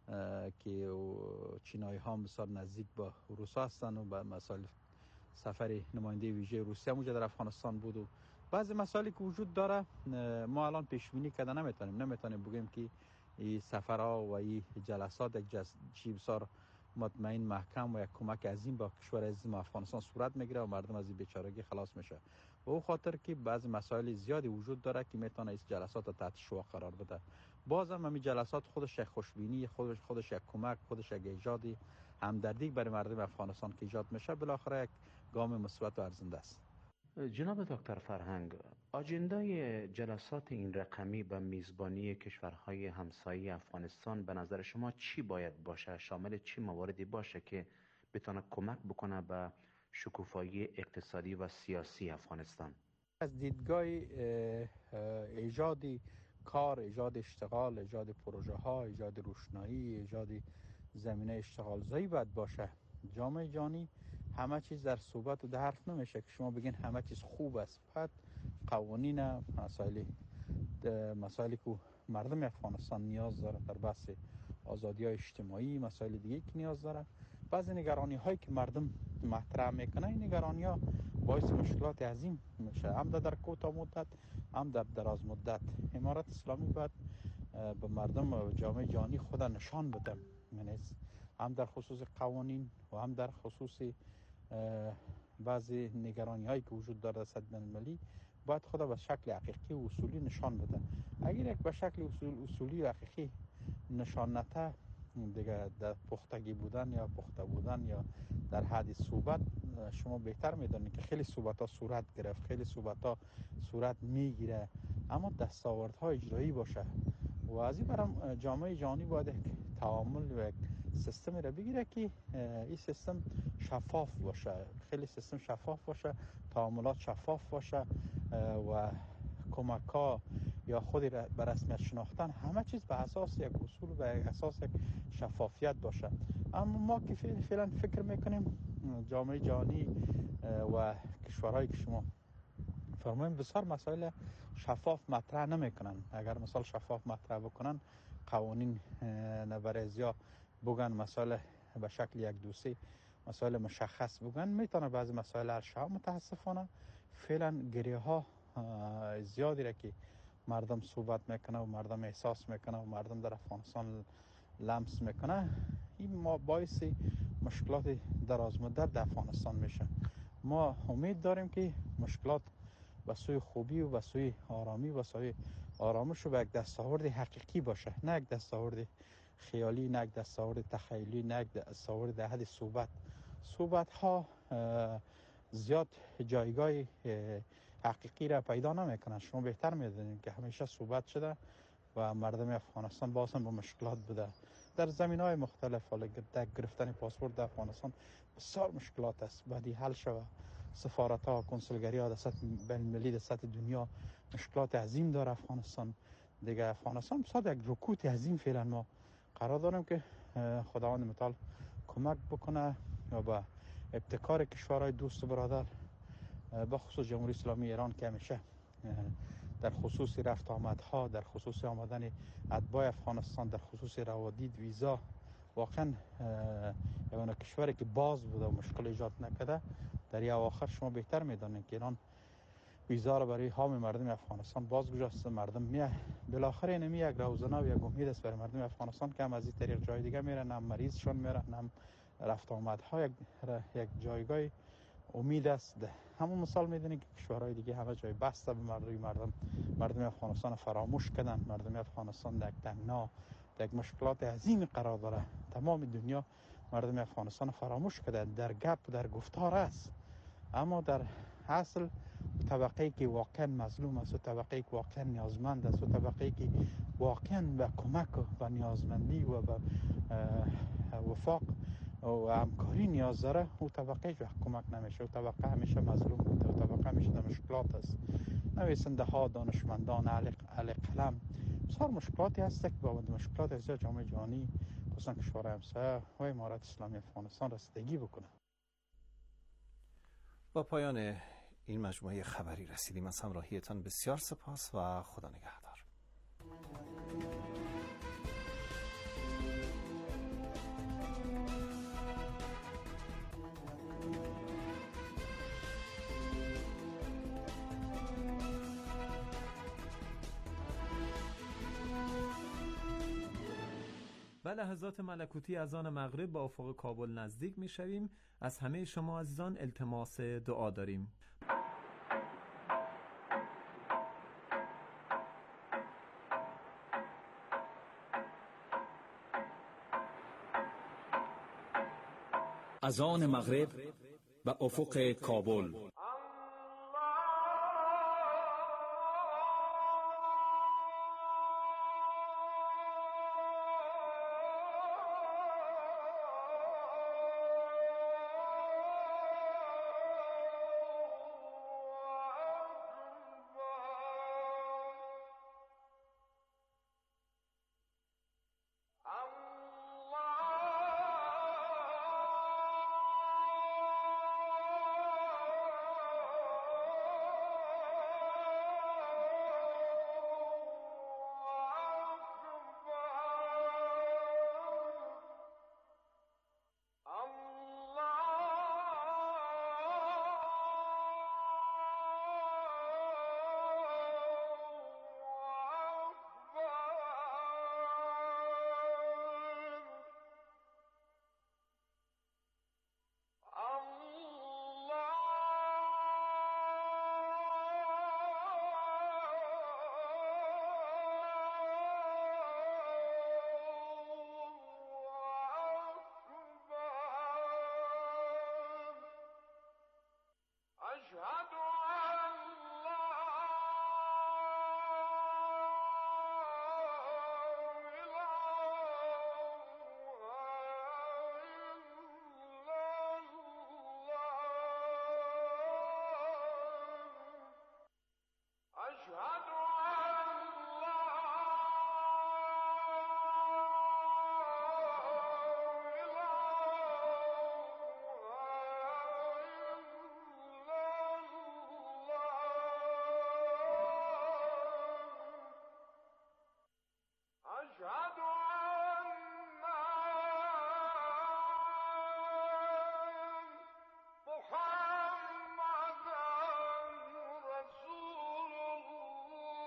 [SPEAKER 9] که چینایی ها مثال نزدیک با روسا هستند و به مسائل سفر نماینده ویژه روسیه موجود در افغانستان بود و بعضی مسائلی که وجود داره ما الان پیش بینی کرده نمیتونیم نمیتونیم بگیم که این سفرها و این جلسات یک چی بسیار مطمئن محکم و یک کمک عظیم با کشور عزیز افغانستان صورت میگیره و مردم از این بیچارگی خلاص میشه. و او خاطر که بعضی مسائل زیادی وجود داره که میتونه این جلسات تحت شعاع قرار بده. بازم همین جلسات خودش یک خوشبینی، خودش خودش یک کمک، خودش یک ایجادی همدردی برای مردم افغانستان که ایجاد میشه، بالاخره یک گام مثبت و ارزنده است.
[SPEAKER 10] جناب دکتر فرهنگ، آجندای جلسات این رقمی به میزبانی کشورهای همسایه افغانستان به نظر شما چی باید باشه؟ شامل چی مواردی باشه که بتونه کمک بکنه به شکوفایی اقتصادی و سیاسی افغانستان؟
[SPEAKER 9] از دیدگاه ایجاد کار، ایجاد اشتغال، ایجاد پروژه ها، ایجاد روشنایی، ایجاد زمینه اشتغال زایی باید باشه. جامعه جهانی همه چیز در صحبت و در حرف نمیشه که شما بگین همه چیز خوب است. بعد قوانین، مسائل مسائلی که مردم افغانستان نیاز داره در بحث آزادی های اجتماعی، مسائل دیگه که نیاز داره، بعضی نگرانی هایی که مردم مطرح میکنه، این نگرانی ها باعث مشکلات عظیم میشه، هم در کوتاه مدت هم در دراز مدت. امارات اسلامی باید به مردم و جامعه جهانی خود نشان بده، یعنی هم در خصوص قوانین و هم در خصوص بعضی نگرانی هایی که وجود داره در سطح بین‌المللی باید خود به شکل حقیقی و اصولی نشان بده. اگر یک به شکل اصول اصولی و حقیقی نشان نده، دیگه در پختگی بودن یا پخته بودن یا در حد صحبت، شما بهتر میدونید که خیلی صحبت ها صورت گرفت، خیلی صحبت ها صورت میگیره، اما دستاوردها اجرایی باشه. و از این برم جامعه جهانی باید یک تعامل و یک سیستم را بگیره که این سیستم شفاف باشه، خیلی سیستم شفاف باشه، تعاملات شفاف باشه و کمک ها یا خودی را به رسمیت شناختن، همه چیز به اساس یک اصول و به اساس یک شفافیت باشه. اما ما که فعلا فکر میکنیم جامعه جهانی و کشورهایی که شما فرمایید بسیار مسائل شفاف مطرح نمیکنن. اگر مثال شفاف مطرح بکنن، قوانین نبرزیا بگن، مسائل به شکل یک دوسی مسائل مشخص بگن، میتونه بعضی مسائل حل شه. متاسفانه فعلا گریه ها زیادی را که مردم صحبت میکنه و مردم احساس میکنه و مردم در افغانستان لمس میکنه، این ما باعث مشکلات دراز مدت در افغانستان میشه. ما امید داریم که مشکلات به سوی خوبی و به سوی آرامی و سوی آرامش و به یک دستاورد حقیقی باشه، نه یک دستاورد خیالی، نه یک دستاورد تخیلی، نه یک دستاورد در حد صحبت. صحبت ها زیاد جایگاه حقیقی را پیدا نمیکنن. شما بهتر میدونید که همیشه صحبت شده و مردم افغانستان باز هم با مشکلات بوده در زمینهای مختلف. حالا گرفتن پاسپورت در افغانستان بسیار مشکلات است، بعدی حل شود. سفارت ها، کنسولگری ها در سطح بین المللی در سطح دنیا مشکلات عظیم داره افغانستان. دیگه افغانستان بسیار یک رکود عظیم فعلا ما قرار داریم که خداوند متعال کمک بکنه و با ابتکار کشورهای دوست و برادر به خصوص جمهوری اسلامی ایران که همیشه در خصوص رفت آمدها، در خصوص آمدن اتباع افغانستان، در خصوص روادید، ویزا، واقعا یعنی کشوری که باز بوده و مشکل ایجاد نکرده. در این اواخر شما بهتر میدانید که ایران ویزا را برای حام مردم افغانستان باز گذاشته. مردم می بالاخره اینمی یک روزنه و یک امید است برای مردم افغانستان که هم از این طریق جای دیگه میرن، هم مریضشون میرن، هم رفت آمدها یک یک جایگاه امید است. همون مثال میدونید که کشورهای دیگه همه جای بسته به مردم مردم مردم افغانستان فراموش کردن. مردم افغانستان در تنگنا در یک مشکلات عظیم قرار داره. تمام دنیا مردم افغانستان فراموش کرده. در گپ در گفتار است، اما در اصل طبقه‌ای که واقعا مظلوم است و طبقه‌ای که واقعا نیازمند است و طبقه‌ای که واقعا به کمک و نیازمندی و به وفاق و همکاری نیاز داره، او طبقه هیچ وقت کمک نمیشه. او طبقه همیشه مظلوم بوده. او طبقه همیشه در مشکلات است. نویسنده ها، دانشمندان، اهل قلم، بسیار مشکلاتی هست که با مشکلات از جامعه جهانی خصوصا کشورهای همسایه و امارت اسلامی افغانستان رسیدگی بکنه.
[SPEAKER 6] با پایان این مجموعه خبری رسیدیم. از همراهیتان بسیار سپاس و خدا نگهدار.
[SPEAKER 5] و لحظات ملکوتی از آن مغرب با افق کابل نزدیک می شویم. از همه شما عزیزان التماس دعا داریم.
[SPEAKER 11] از آن مغرب و افق کابل.
[SPEAKER 2] محمد رسول الله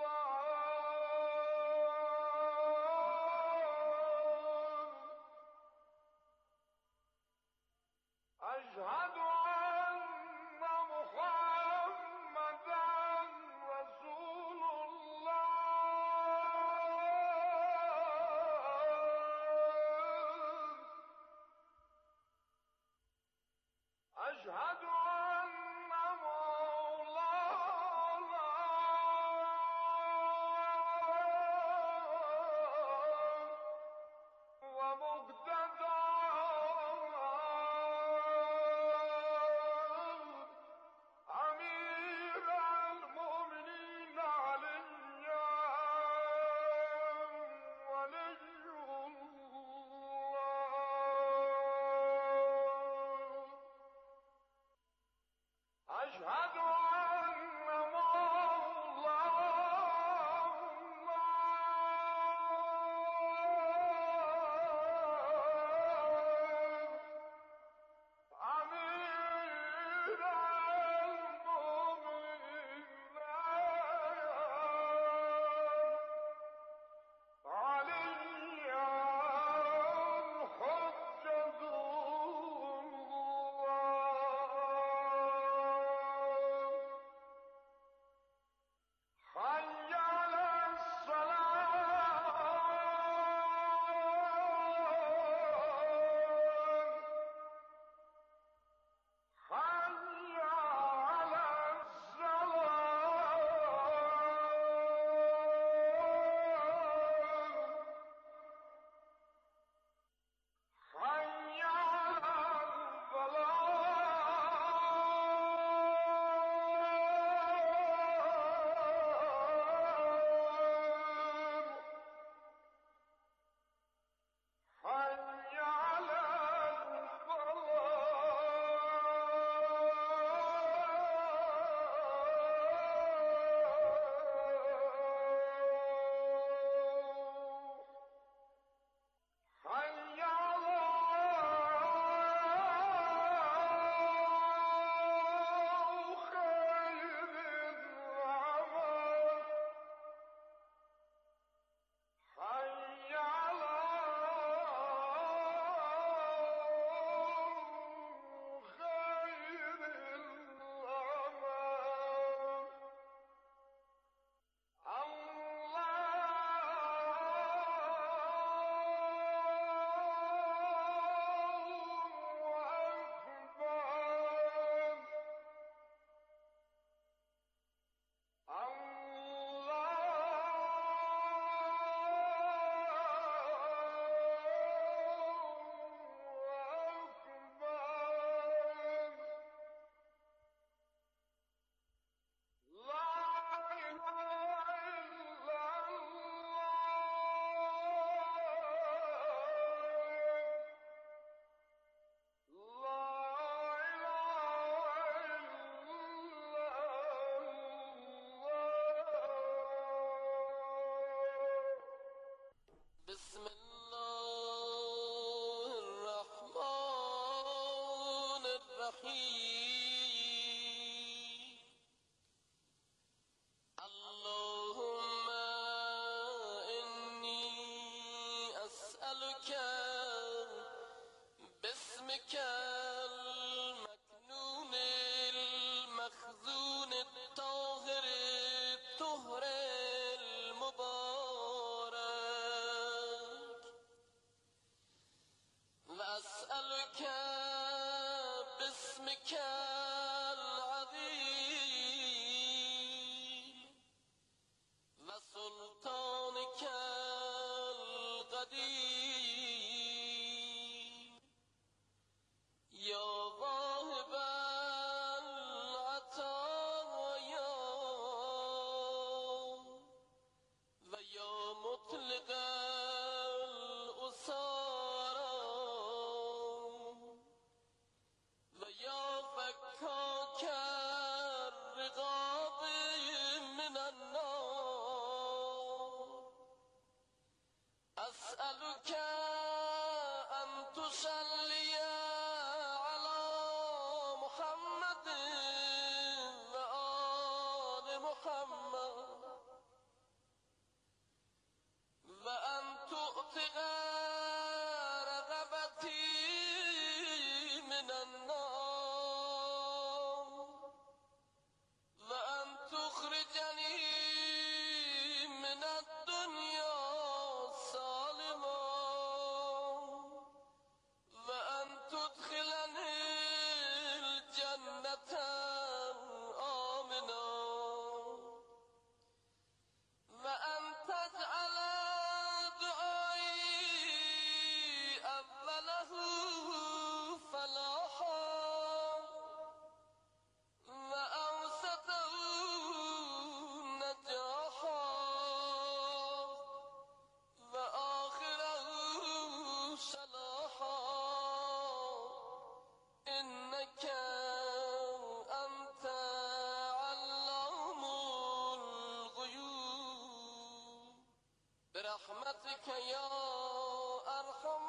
[SPEAKER 12] العقاب من النار أسألك أن تصلي على محمد وآل محمد وأن تؤتق رغبتي من النار وأن تخرجني من الدنيا سالما وأن تدخلني الجنة آمنا وأن تجعل دعائي أوله فلاحا وأوسطه نجاحا وآخره صلاحا إنك أنت علام الغيوب برحمتك يا أرحم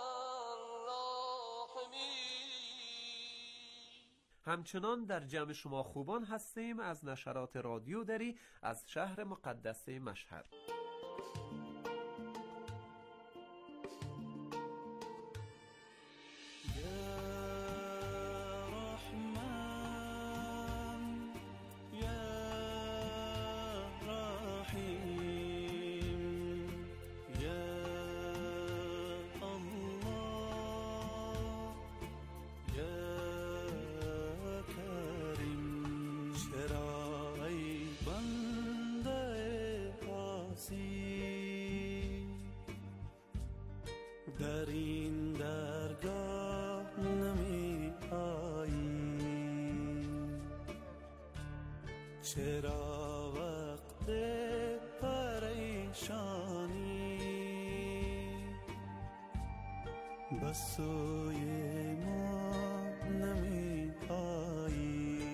[SPEAKER 12] الراحمين.
[SPEAKER 5] همچنان در جمع شما خوبان هستیم از نشرات رادیو دری از شهر مقدس مشهد.
[SPEAKER 2] در این درگاه نمی آیی، چرا وقت پریشانی به سوی ما نمی آیی؟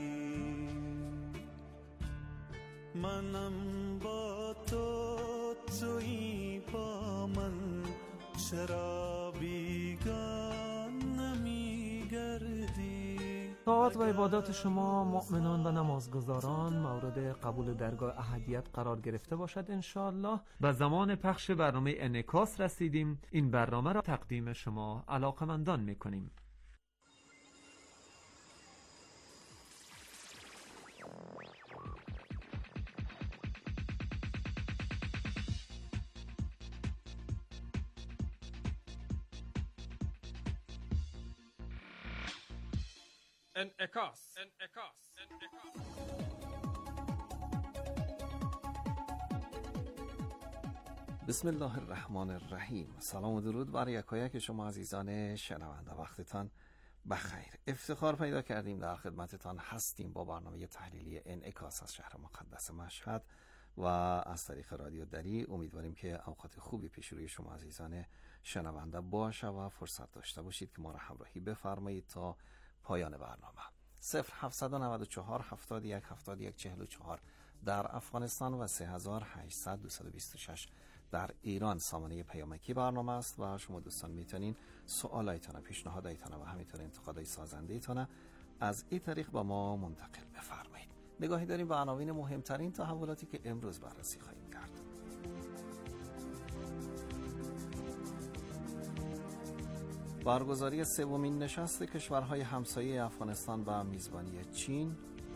[SPEAKER 2] منم با تو، تویی با من، چرا بیگان نمیگردی؟
[SPEAKER 5] طاعات و عبادات شما مؤمنان و نمازگزاران مورد قبول درگاه احدیت قرار گرفته باشد انشاءالله. و زمان پخش برنامه انعکاس رسیدیم. این برنامه را تقدیم شما علاقمندان میکنیم.
[SPEAKER 13] انعکاس انعکاس انعکاس
[SPEAKER 6] بسم الله الرحمن الرحیم. سلام و درود بر یکایک شما عزیزان شنونده، وقتتان بخیر. افتخار پیدا کردیم در خدمتتان هستیم با برنامه تحلیلی انعکاس از شهر مقدس مشهد و از طریق رادیو دری. امیدواریم که اوقات خوبی پیش روی شما عزیزان شنونده باشه و فرصت داشته باشید که ما را همراهی بفرمایید تا پایان برنامه. صفر هفتصد و نود و چهار هفتاد و یک هفتاد و یک چهل و چهار در افغانستان و سه هزار و هشتصد دویست و بیست و شش در ایران سامانه پیامکی برنامه است و شما دوستان میتونین سوالایتان، پیشنهادایتان و همینطور انتقادای سازنده‌ایتان از این طریق با ما منتقل بفرمایید. نگاهی داریم به عناوین مهمترین تحولاتی که امروز بررسی خواهیم کرد. برگزاری سومین نشست کشورهای همسایه افغانستان و میزبانی چین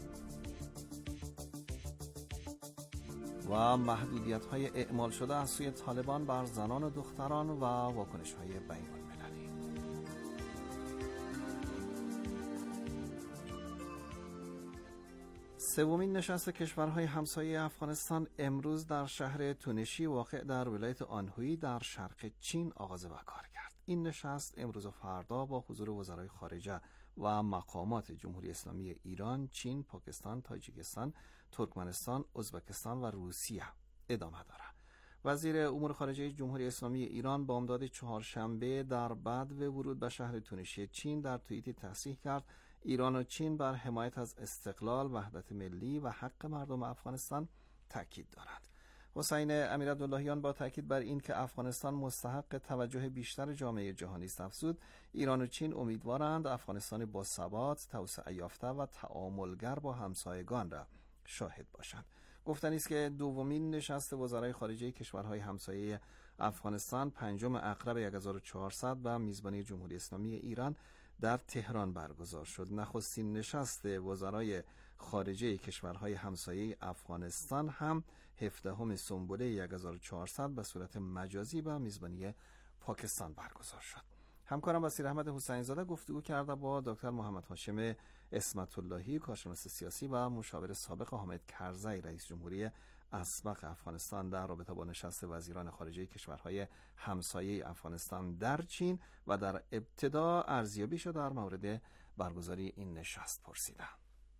[SPEAKER 6] و محدودیت‌های اعمال شده از سوی طالبان بر زنان و دختران و واکنش‌های بین‌المللی. سومین نشست کشورهای همسایه افغانستان امروز در شهر تونشی واقع در ولایت آنهوی در شرق چین آغاز و کار کرد. این نشست امروز و فردا با حضور وزرای خارجه و مقامات جمهوری اسلامی ایران، چین، پاکستان، تاجیکستان، ترکمنستان، ازبکستان و روسیه ادامه داره. وزیر امور خارجه جمهوری اسلامی ایران بامداد چهارشنبه در بعد و ورود به شهر تونشی چین در توییتی تصریح کرد ایران و چین بر حمایت از استقلال، وحدت ملی و حق مردم افغانستان تاکید دارند. حسین امیرعبداللهیان با تاکید بر این که افغانستان مستحق توجه بیشتر جامعه جهانی است افزود ایران و چین امیدوارند افغانستان با ثبات، توسعه یافته و تعاملگر با همسایگان را شاهد باشند. گفتنی است که دومین نشست وزرای خارجه کشورهای همسایه افغانستان پنجم اقرب هزار و چهارصد و میزبانی جمهوری اسلامی ایران در تهران برگزار شد. نخستین نشست وزرای خارجه کشورهای همسایه افغانستان هم هفدهم سنبله هزار و چهارصد به صورت مجازی با میزبانی پاکستان برگزار شد. همکارم بصیر احمد حسین زاده گفتگو کرده با دکتر محمد هاشم اسمت اللهی، کارشناس سیاسی و مشاور سابق حامد کرزی رئیس جمهوری اسبق افغانستان در رابطه با نشست وزیران خارجه کشورهای همسایه افغانستان در چین و در ابتدا ارزیابی شد در مورد برگزاری این نشست پرسیدم.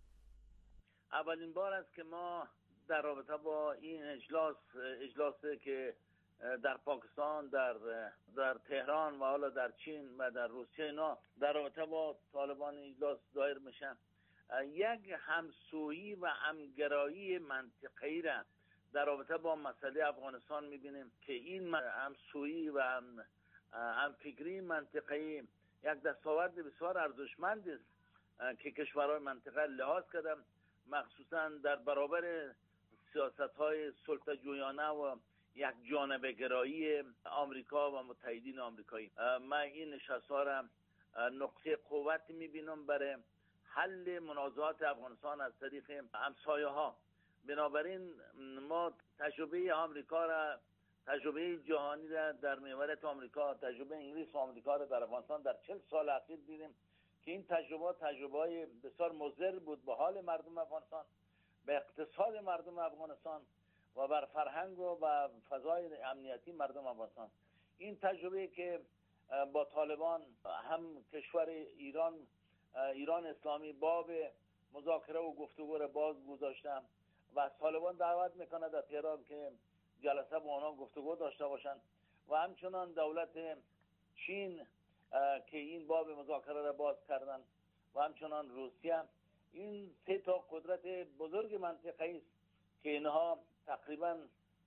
[SPEAKER 14] اولین بار است که ما در رابطه با این اجلاس اجلاسی که در پاکستان، در در تهران و حالا در چین و در روسیه اینا در رابطه با طالبان اجلاس دایر میشن، یک همسویی و همگرایی منطقه‌ای را در رابطه با مسئله افغانستان میبینیم که این همسویی و هم همفکری منطقه‌ای یک دستاورد بسیار ارزشمند است که کشورهای منطقه لحاظ کردن، مخصوصا در برابر سیاست‌های سلطه‌جویانه و یک جانبه گرایی آمریکا و متحدین آمریکایی. من این نشست‌ها را نقطه قوت می‌بینم برای حل منازعات افغانستان از طریق همسایه‌ها. بنابراین ما تجربه آمریکا را، تجربه جهانی را در محوریت آمریکا، تجربه انگلیس و آمریکا را در افغانستان در چهل سال اخیر دیدیم که این تجربه تجربه بسیار مضر بود به حال مردم افغانستان، به اقتصاد مردم افغانستان و بر فرهنگ و و فضای امنیتی مردم افغانستان. این تجربه که با طالبان هم کشور ایران ایران اسلامی باب مذاکره و گفتگو را باز گذاشتم و از طالبان دعوت میکنه در تهران که جلسه با آنها گفتگو داشته باشند و همچنان دولت چین که این باب مذاکره را باز کردن و همچنان روسیه. این سه تا قدرت بزرگ منطقه‌ای است که اینها تقریبا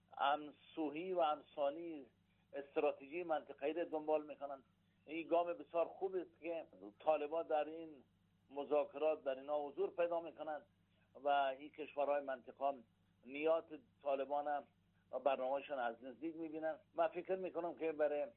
[SPEAKER 14] همسویی و همسانی استراتژی منطقه‌ای را دنبال میکنن. این گام بسیار خوب است که طالبان در این مذاکرات در اینا حضور پیدا میکنند و این کشورهای منطقه نیات طالبان و برنامه‌شان از نزدیک میبینن. من فکر میکنم که برای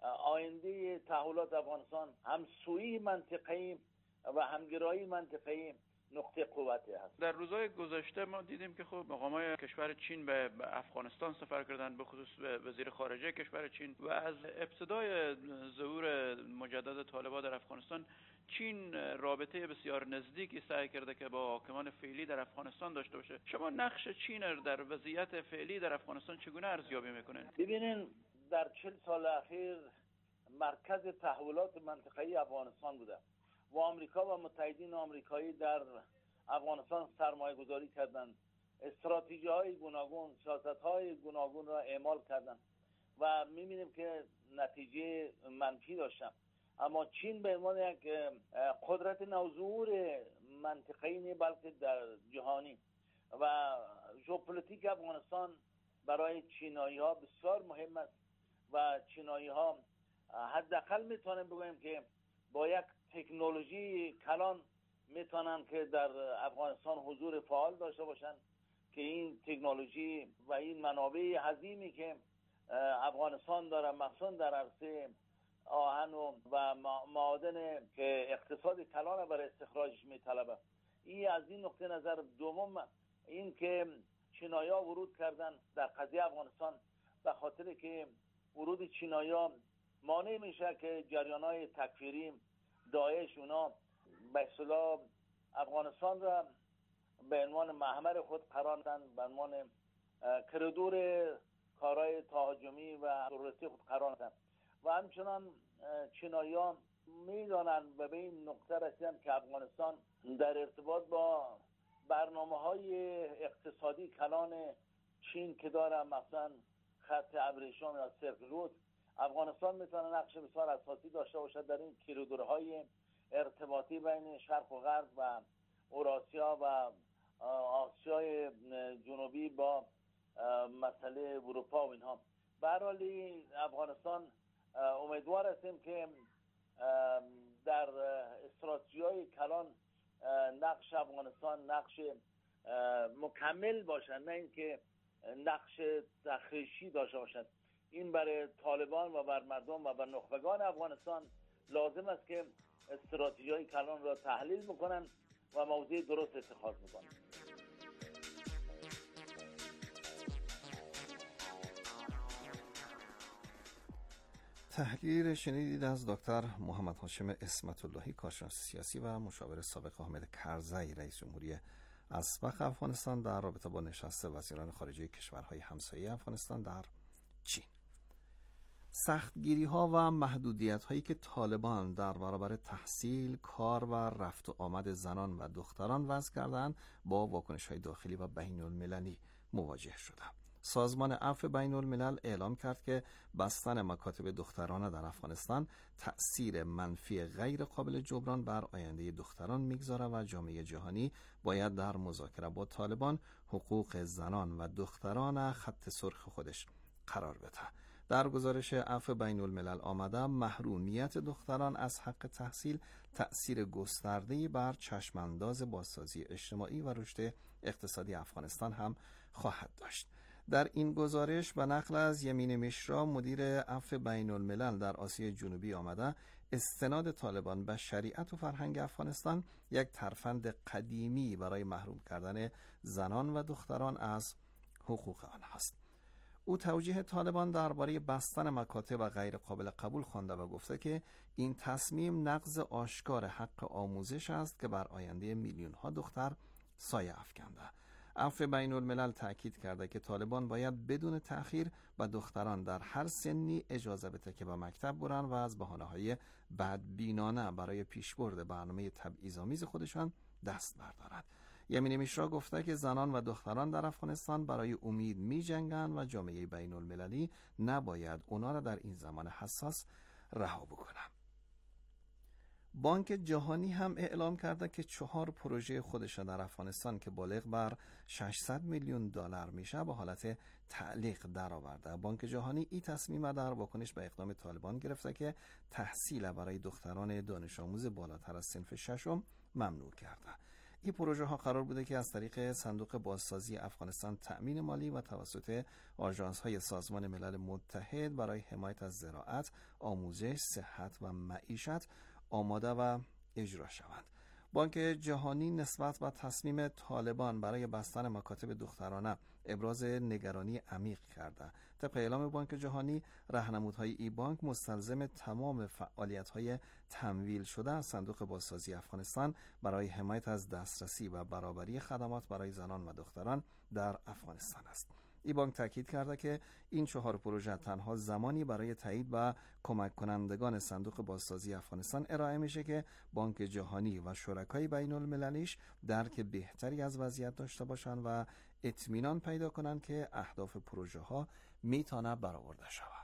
[SPEAKER 14] آینده تحولات افغانستان همسویی منطقه‌ای و همگرایی منطقه‌ای نقطه قوتی هست.
[SPEAKER 15] در روزهای گذشته ما دیدیم که خب مقامای کشور چین به افغانستان سفر کردند، به خصوص به وزیر خارجه کشور چین، و از ابتدای ظهور مجدد طالبان در افغانستان چین رابطه بسیار نزدیکی سعی کرده که با حاکمان فعلی در افغانستان داشته باشه. شما نقش چین در وضعیت فعلی در افغانستان چگونه ارزیابی میکنید؟
[SPEAKER 14] ببینین، در چهل سال اخیر مرکز تحولات منطقه‌ای افغانستان بوده و آمریکا و متحدین آمریکایی در افغانستان سرمایه گذاری کردند، استراتژی های گوناگون، سیاست های گوناگون را اعمال کردند و میبینیم که نتیجه منفی داشتن. اما چین به عنوان یک قدرت نوظهور منطقه‌ای نه بلکه در جهانی و ژئوپلیتیک افغانستان برای چینایی ها بسیار مهم است و چینایی ها حداقل میتونیم بگوییم که با یک تکنولوژی کلان میتونن که در افغانستان حضور فعال داشته باشن که این تکنولوژی و این منابع عظیمی که افغانستان داره، مخصوصا در عرصه آهن و معادن که اقتصاد کلان برای استخراجش میطلبه. این از این نقطه نظر. دوم این که چینایی‌ها ورود کردن در قضیه افغانستان به خاطر که ورود چینایی‌ها مانع میشه که جریان‌های تکفیری داعش اونا به اصطلاح افغانستان را به عنوان محور خود قرار دادن، به عنوان کریدور کارهای تهاجمی و تروریستی خود قرار دادن و همچنان چینایی‌ها میدانن و به این نقطه رسیدن که افغانستان در ارتباط با برنامه‌های اقتصادی کلان چین که داره، مثلا خط ابریشم یا سیلک رود، افغانستان میتونه نقش بسیار اساسی داشته باشد در این کریدورهای ارتباطی بین شرق و غرب و اوراسیا و آسیای جنوبی با مسئله اروپا و اینها. به هر حال افغانستان امیدوار هستیم که در استراتژی‌های کلان نقش افغانستان نقش مکمل باشد، نه اینکه نقش تخریشی داشته باشد. این برای طالبان و بر مردم و بر نخبگان افغانستان لازم است که استراتژی‌های کلان را تحلیل بکنن و موضع درست اتخاذ بکنن.
[SPEAKER 6] تحلیل شنیدید از دکتر محمد هاشم اسمت اللهی، کارشناس سیاسی و مشاور سابق حامد کرزی رئیس جمهوری اسبق افغانستان در رابطه با نشست وزیران خارجه کشورهای همسایه افغانستان در چین. سختگیری ها و محدودیت هایی که طالبان در برابر تحصیل، کار و رفت و آمد زنان و دختران وضع کردند با واکنش های داخلی و بین المللی مواجه شدند. سازمان عفو بین الملل اعلام کرد که بستن مکاتب دخترانه در افغانستان تأثیر منفی غیر قابل جبران بر آینده دختران میگذاره و جامعه جهانی باید در مذاکره با طالبان حقوق زنان و دختران خط سرخ خودش قرار بده. در گزارش عفو بین الملل آمده محرومیت دختران از حق تحصیل تأثیر گسترده‌ای بر چشمانداز بازسازی اجتماعی و رشد اقتصادی افغانستان هم خواهد داشت. در این گزارش به نقل از یمین میشرا مدیر عفو بین الملل در آسیای جنوبی آمده، استناد طالبان به شریعت و فرهنگ افغانستان یک ترفند قدیمی برای محروم کردن زنان و دختران از حقوق آنهاست. او توجیه طالبان درباره بستن مکاتب غیر قابل قبول خوانده و گفته که این تصمیم نقض آشکار حق آموزش است که بر آینده میلیون ها دختر سایه افکنده. عفو بین الملل تأکید کرده که طالبان باید بدون تأخیر به دختران در هر سنی اجازه بده که به مکتب برن و از بهانه‌های بدبینانه برای پیشبرد برنامه تبعیض‌آمیز خودشان دست بردارند. یمین میشرا گفته که زنان و دختران در افغانستان برای امید می جنگند و جامعه بین المللی نباید اونا را در این زمان حساس رها بکنند. بانک جهانی هم اعلام کرده که چهار پروژه خودش در افغانستان که بالغ بر ششصد میلیون دلار میشه به حالت تعلیق درآورده. بانک جهانی این تصمیم در واکنش به اقدام طالبان گرفته که تحصیل برای دختران دانش آموز بالاتر از صنف ششم ممنوع کرده. این پروژه ها قرار بوده که از طریق صندوق بازسازی افغانستان تأمین مالی و توسط آژانس های سازمان ملل متحد برای حمایت از زراعت، آموزش، صحت و معیشت آماده و اجرا شوند. بانک جهانی نسبت به تصمیم طالبان برای بستن مکاتب دخترانه ابراز نگرانی عمیق کرده. طبق اعلام بانک جهانی، راهنمودهای ای بانک مستلزم تمام فعالیت‌های تمویل شده از صندوق بازسازی افغانستان برای حمایت از دسترسی و برابری خدمات برای زنان و دختران در افغانستان است. ای بانک تاکید کرده که این چهار پروژه تنها زمانی برای تایید و کمک کنندگان صندوق بازسازی افغانستان ارائه میشه که بانک جهانی و شرکای بین المللیش درک بهتری از وضعیت داشته باشند و اطمینان پیدا کنند که اهداف پروژه ها میتونه برآورده شود.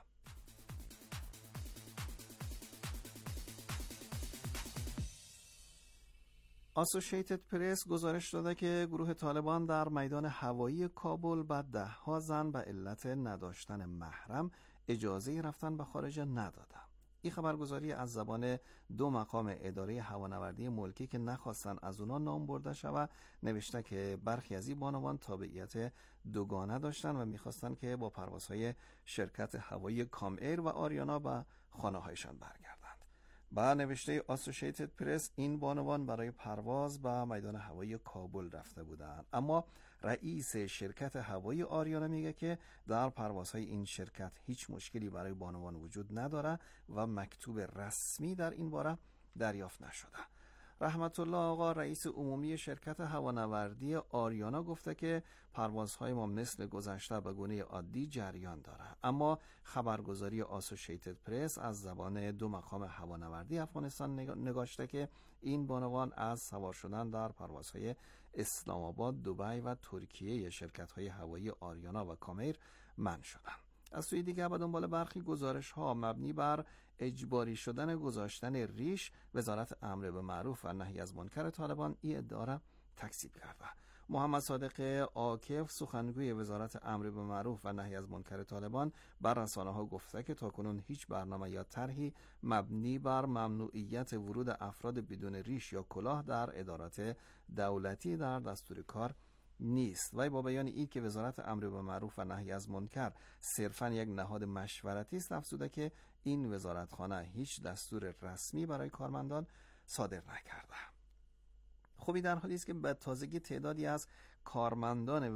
[SPEAKER 6] اسوسییتد پرس گزارش داده که گروه طالبان در میدان هوایی کابل به ده ها زن به علت نداشتن محرم اجازه رفتن به خارج نداده. این خبرگزاری از زبان دو مقام اداره هوانوردی ملکی که نخواستن از اونا نام برده شود نوشته که برخی از این بانوان تابعیت دوگانه داشتن و میخواستن که با پروازهای شرکت هوایی کام ایر و آریانا به خانه هایشان برگردند. با نوشته اسوسییتد پرس این بانوان برای پرواز به میدان هوایی کابل رفته بودند، اما رئیس شرکت هوایی آریانا میگه که در پروازهای این شرکت هیچ مشکلی برای بانوان وجود نداره و مکتوب رسمی در این باره دریافت نشده. رحمت الله آقا رئیس عمومی شرکت هوانوردی آریانا گفته که پروازهای ما مثل گذشته به گونه عادی جریان داره، اما خبرگزاری اسوسییتد پرس از زبان دو مقام هوانوردی افغانستان نگاشته که این بانوان از سوار شدن در پروازهای اسلام آباد، دبی و ترکیه شرکت‌های هوایی آریانا و کامیر منع شدند. از سوی دیگر به دنبال برخی گزارش ها مبنی بر اجباری شدن گذاشتن ریش، وزارت امر به معروف و نهی از منکر طالبان این ادعا را تکذیب کرده. محمد صادق عاکف سخنگوی وزارت امر به معروف و نهی از منکر طالبان بر رسانه‌ها گفته که تاکنون هیچ برنامه یا طرحی مبنی بر ممنوعیت ورود افراد بدون ریش یا کلاه در ادارات دولتی در دستور کار نیست. و با بیان این که وزارت امر به معروف و نهی از منکر صرفاً یک نهاد مشورتی است، افزوده که این وزارتخانه هیچ دستور رسمی برای کارمندان صادر نکرده. خوبی در حالی است که به تازگی تعدادی از کارمندان